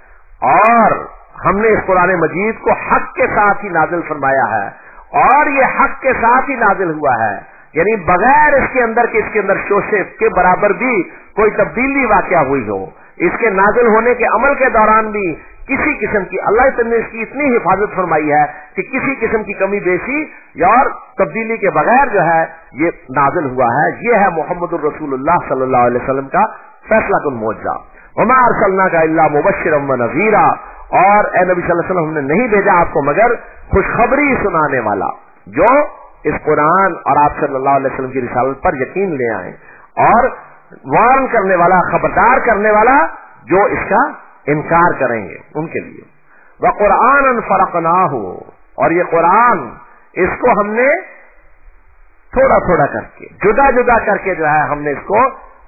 और हमने इस कुरान मजीद को हक के साथ ही नाजिल फरमाया है, और ये हक के साथ ही नाजिल हुआ है, यानी बगैर इसके अंदर शोशे के बराबर भी कोई तब्दीली वाक़या हुई हो। इसके नाजिल होने के अमल के दौरान भी किसी किस्म की अल्लाह ने इसकी इतनी हिफाजत फरमाई है कि किसी किस्म की कमी बेशी और तब्दीली के बगैर जो है ये नाजिल हुआ है। ये है मोहम्मदुर रसूलुल्लाह सल्लल्लाहु अलैहि वसल्लम का फैसला कुन मौजज़ा। वमा अरसलनाका इल्ला मुबश्शिरन व नज़ीरा, और ए नबी सल्लल्लाहु अलैहि वसल्लम हमने नहीं भेजा आपको मगर खुशखबरी सुनाने वाला, जो इस कुरान और आप सल्लल्लाहु अलैहि वसल्लम की रिसालत पर यकीन ले आए, और वार्न करने वाला, खबरदार करने वाला जो इसका इनकार करेंगे उनके लिए। व कुरान फरकनाहु, और ये कुरान इसको हमने थोड़ा थोड़ा करके, जुदा जुदा करके जो है हमने इसको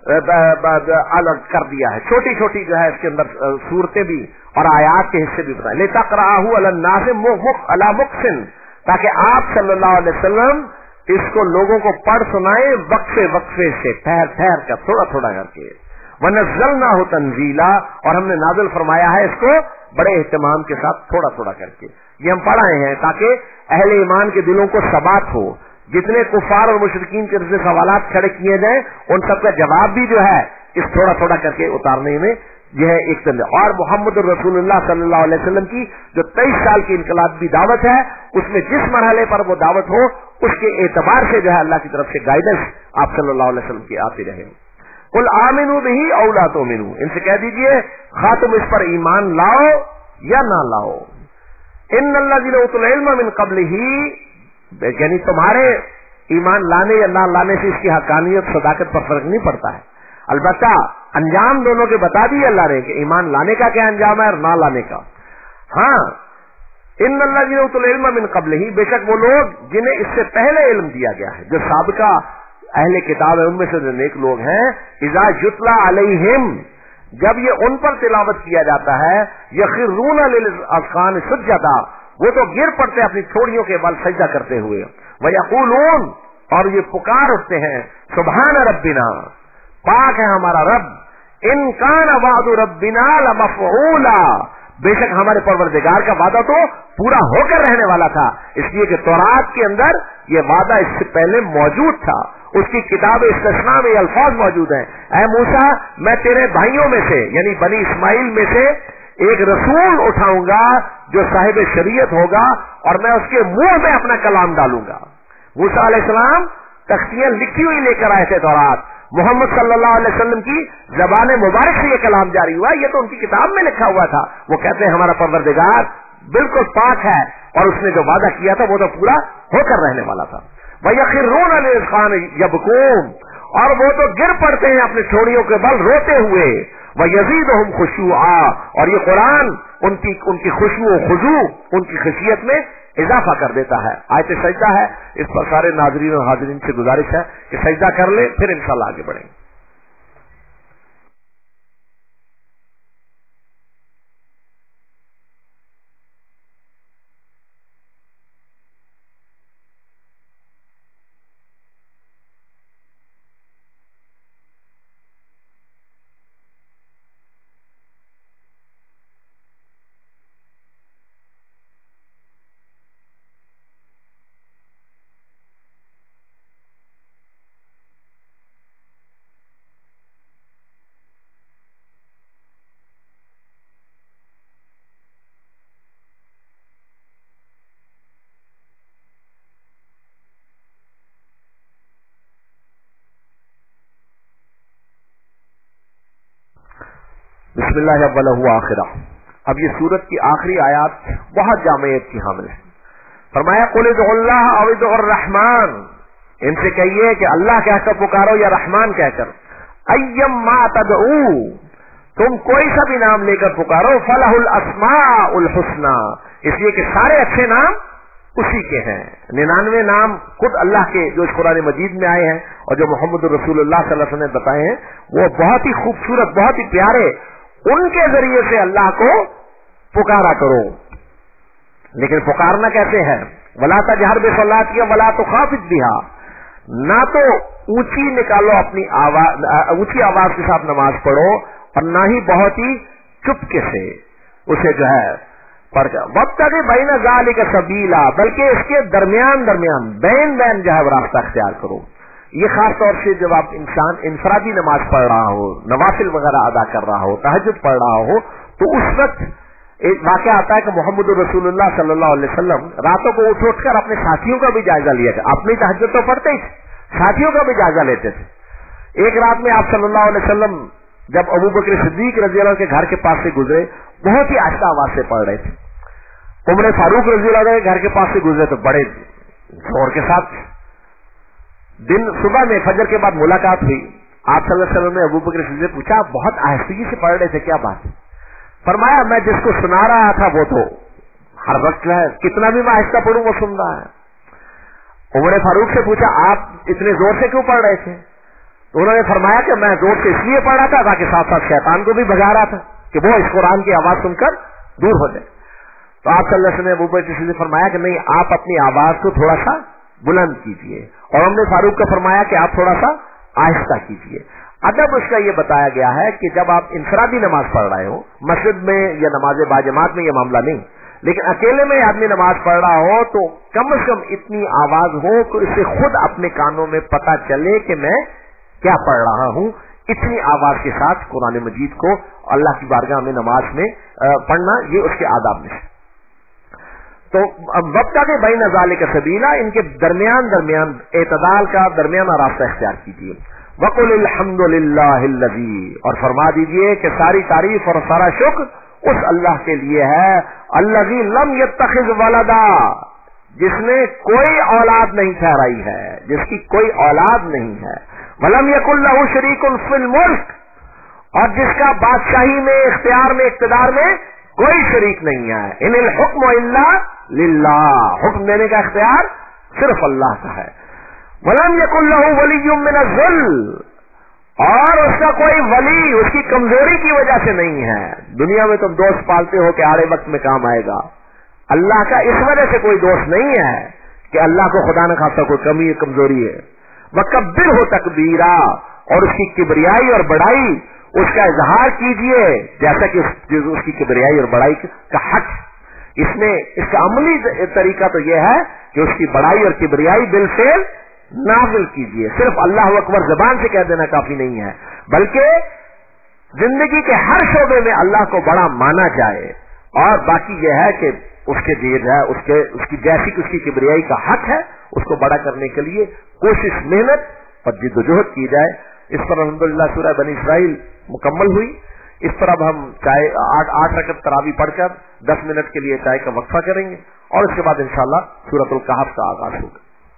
अलग कर दिया है। छोटी छोटी जो है इसके अंदर सूरतें भी और आयात के हिस्से भी बताए। लितक़राहु अलन्नास अला मुक्सिन, ताकि आप सल्लल्लाहु अलैहि वसल्लम इसको लोगों को पढ़ सुनाए वक्फे वक्फे से, ठहर ठहर कर, थोड़ा थोड़ा करके। वनज़्ज़लनाहु तंज़ीला, और हमने नाज़िल फरमाया है इसको बड़े एहतमाम के साथ, थोड़ा थोड़ा करके। ये हम पढ़ाए हैं ताकि अहले ईमान के दिलों को सबात हो। जितने कुफार और मुशरिकीन के से सवालात खड़े किए जाए उन सबका जवाब भी जो है इस थोड़ा थोड़ा करके उतारने में यह एक तंज। और मोहम्मद रसूलुल्लाह सल्लल्लाहु अलैहि वसल्लम की जो 23 साल की इनकलाबी दावत है, उसमें जिस मरहले पर वो दावत हो उसके एतबार से जो है अल्लाह की तरफ से गाइडेंस आप सल्लल्लाहु अलैहि वसल्लम की आती रहे। कुल आमिनू बिही औ ला तुमिनू, इनसे कह दीजिए खा तुम इस पर ईमान लाओ या ना लाओ। इन्नल्लज़ीना उतुल इल्म मिन क़ब्लिही, यानी तुम्हारे ईमान लाने या ना लाने से इसकी हकानियत सदाकत पर फर्क नहीं पड़ता है। अलबत्ता अंजाम दोनों के बता दिए अल्लाह ने कि ईमान लाने का क्या अंजाम है और ना लाने का। हाँ, इन्नल्लज़ीना उतुल इल्म मिन क़ब्लिही, बेशक वो लोग जिन्हें इससे पहले इल्म दिया गया है, जो साबिका अहले किताब है, उनमें से जो नेक लोग हैं, इज़ा युतला अलैहिम, जब ये उन पर तिलावत किया जाता है, यखिरूना लिल अज़कान सुज्जदा, वो तो गिर पड़ते अपनी थोड़ियों के बल सजदा करते हुए। व यक़ूलून, और ये पुकार उठते हैं, सुबहान रब्बिना, पाक है हमारा रब, इन कान वादु रब्बिना लमफ़ऊला, बेशक हमारे परवरदिगार का वादा तो पूरा होकर रहने वाला था। इसलिए कि तौरात के अंदर ये वादा इससे पहले मौजूद था, उसकी किताब इस्तिस्ना में अल्फाज मौजूद हैं, ऐ मूसा मैं तेरे भाइयों में से यानी बनी इस्माइल में से एक रसूल उठाऊंगा जो साहिब शरीयत होगा और मैं उसके मुंह में अपना कलाम डालूंगा। मूसा अलैहिस्सलाम तख्तियां लिखी हुई लेकर आए थे तौरात, मोहम्मद सल्लल्लाहु अलैहि वसल्लम की ज़बान मुबारक से ये कलाम जारी हुआ, ये तो उनकी किताब में लिखा हुआ था। वो कहते हैं हमारा परवरदिगार बिल्कुल पाक है और उसने जो वादा किया था वो तो पूरा होकर रहने वाला था। वयखिरून लिल-अज़कान यबकून, और वो तो गिर पड़ते हैं अपनी ठोड़ियों के बल रोते हुए। वयज़ीदुहुम खुशूआ, और ये कुरान उनकी खुशू खुजू, उनकी खशियत में इजाफा कर देता है। आयत सजदा है, इस पर सारे नाज़रीन और हाज़रीन से गुजारिश है कि सजदा कर ले, फिर इंशाअल्लाह आगे बढ़ेंगे। बिस्मिल्लाह अव्वलहु आखिरा। अब ये सूरत की आखिरी आयत बहुत जामियत की हामिल है। फरमाया कुल उदुल्लाह औ उदुर रहमान, इनसे कहिए कि अल्लाह कहकर पुकारो या रहमान कहकर, अय्यम्मा तदऊ, तुम कोई सा भी नाम लेकर पुकारो, फलहुल अस्माउल हुस्ना, इसलिए कि सारे अच्छे नाम उसी के हैं। 99 नाम खुद अल्लाह के जो इस कुरान मजीद में आए हैं और जो मोहम्मद रसूलुल्लाह सल्लल्लाहु अलैहि वसल्लम ने बताए हैं, वो बहुत ही खूबसूरत, बहुत ही प्यारे, उनके जरिए से अल्लाह को पुकारा करो। लेकिन पुकारना कैसे है? वला तजहर बिसलाती वला तुखाफित बिहा, ना तो ऊंची निकालो अपनी आवाज, ऊंची आवाज के साथ नमाज पढ़ो, और ना ही बहुत ही चुपके से उसे जो है पढ़ कर वक्त बैन ज़ालिका सबीला, बल्कि इसके दरमियान दरमियान बैन बैन जो है रास्ता अख्तियार करो। ये खास तौर से जब आप इंसान इंफरादी नमाज पढ़ रहा हो, नवाफिल वगैरह अदा कर रहा हो, तहज्जुद पढ़ रहा हो, तो उस वक्त एक वाकया आता है कि मोहम्मद रसूलुल्लाह सल्लल्लाहु अलैहि वसल्लम रातों को उठकर अपने साथियों का भी जायजा लिया था। अपनी तहज्जुद तो पढ़ते ही, साथियों का भी जायजा लेते थे। एक रात में आप सल्लल्लाहु अलैहि वसल्लम जब अबू बकर सिद्दीक रज़ी अल्लाह के घर के पास से गुजरे, बहुत ही आहिस्ता आवाज से पढ़ रहे थे। उमर फारूक रज़ी अल्लाह के घर के पास से गुजरे तो बड़े जोर के साथ। दिन सुबह में फजर के बाद मुलाकात हुई, आप सल्लल्लाहु अलैहि वसल्लम ने अबू बकर सिद्दीक से पूछा, बहुत आहिस्तगी से पढ़ रहे थे, क्या बात है? फरमाया, मैं जिसको सुना रहा था वो तो हर वक्त है, कितना भी मैं आहिस्ता पढ़ूं वो सुन रहा है। उमर फारूक से पूछा, आप इतने जोर से क्यों पढ़ रहे थे? तो उन्होंने फरमाया कि मैं जोर से इसलिए पढ़ रहा था ताकि साथ साथ शैतान को भी भगा रहा था कि वो इस कुरान की आवाज सुनकर दूर हो जाए। तो आप सल्लल्लाहु अलैहि वसल्लम ने अबू बकर सिद्दीक से फरमाया कि नहीं, आप अपनी आवाज को थोड़ा सा बुलंद कीजिए, और हमने फारूक को फरमाया कि आप थोड़ा सा आहिस्ता कीजिए। अदब उसका ये बताया गया है कि जब आप इंफरादी नमाज पढ़ रहे हो, मस्जिद में या नमाज बाजमात में, ये मामला नहीं, लेकिन अकेले में आदमी नमाज पढ़ रहा हो, तो कम से कम इतनी आवाज हो कि इससे खुद अपने कानों में पता चले कि मैं क्या पढ़ रहा हूं। इतनी आवाज के साथ कुरान मजीद को अल्लाह की बारगाह में नमाज में पढ़ना, ये उसके आदाब में है। तो वक्त के बैन ज़ालिका सबीला, इनके दरमियान दरमियान एतदाल का दरमियाना रास्ता इख्तियार कीजिए। वकुल अल्हम्दुलिल्लाहिल्लज़ी, और फरमा दीजिए कि सारी तारीफ और सारा शुक्र उस अल्लाह के लिए है, अल्लज़ी लम यत्तखिज़ वलदा, जिसने कोई औलाद नहीं ठहराई है, जिसकी कोई औलाद नहीं है, वलम यकुल लहू शरीकुन फिल मुल्क, और जिसका बादशाही में, इख्तियार में, इक़्तिदार में कोई शरीक नहीं है। इनिल हुक्म इल्ला लिल्लाह, हुक्म देने का इख्तियार सिर्फ अल्लाह का है। वलम यकुल लहू वलिय्युम मिनज़ ज़ुल्ल, और उसका कोई वली उसकी कमजोरी की वजह से नहीं है। दुनिया में तुम दोस्त पालते हो कि आड़े वक्त में काम आएगा, अल्लाह का इस वजह से कोई दोस्त नहीं है कि अल्लाह को खुदा न खासा कोई कमी है, कमजोरी है। वकब्बिर हो तकबीरा, और उसकी किबरियाई और बड़ाई, उसका इजहार कीजिए जैसा कि उसकी किबरियाई और बड़ाई का हक। इसमें इसका अमली तरीका तो यह है कि उसकी बड़ाई और किबरियाई दिल से नाजिल कीजिए। सिर्फ अल्लाह अकबर जबान से कह देना काफी नहीं है, बल्कि जिंदगी के हर शोबे में अल्लाह को बड़ा माना जाए। और बाकी यह है कि उसके देर है, उसकी जैसी उसकी किबरियाई का हक है, उसको बड़ा करने के लिए कोशिश, मेहनत और जिद्दोजहद की जाए। इस पर अल्हम्दुलिल्लाह सूरह बनी इस्राइल मुकम्मल हुई। इस पर अब हम चाय 8 रकअत तरावी पढ़कर 10 मिनट के लिए चाय का वक्फा करेंगे, और उसके बाद इंशाअल्लाह सूरतुल कहफ का आगाज होगा।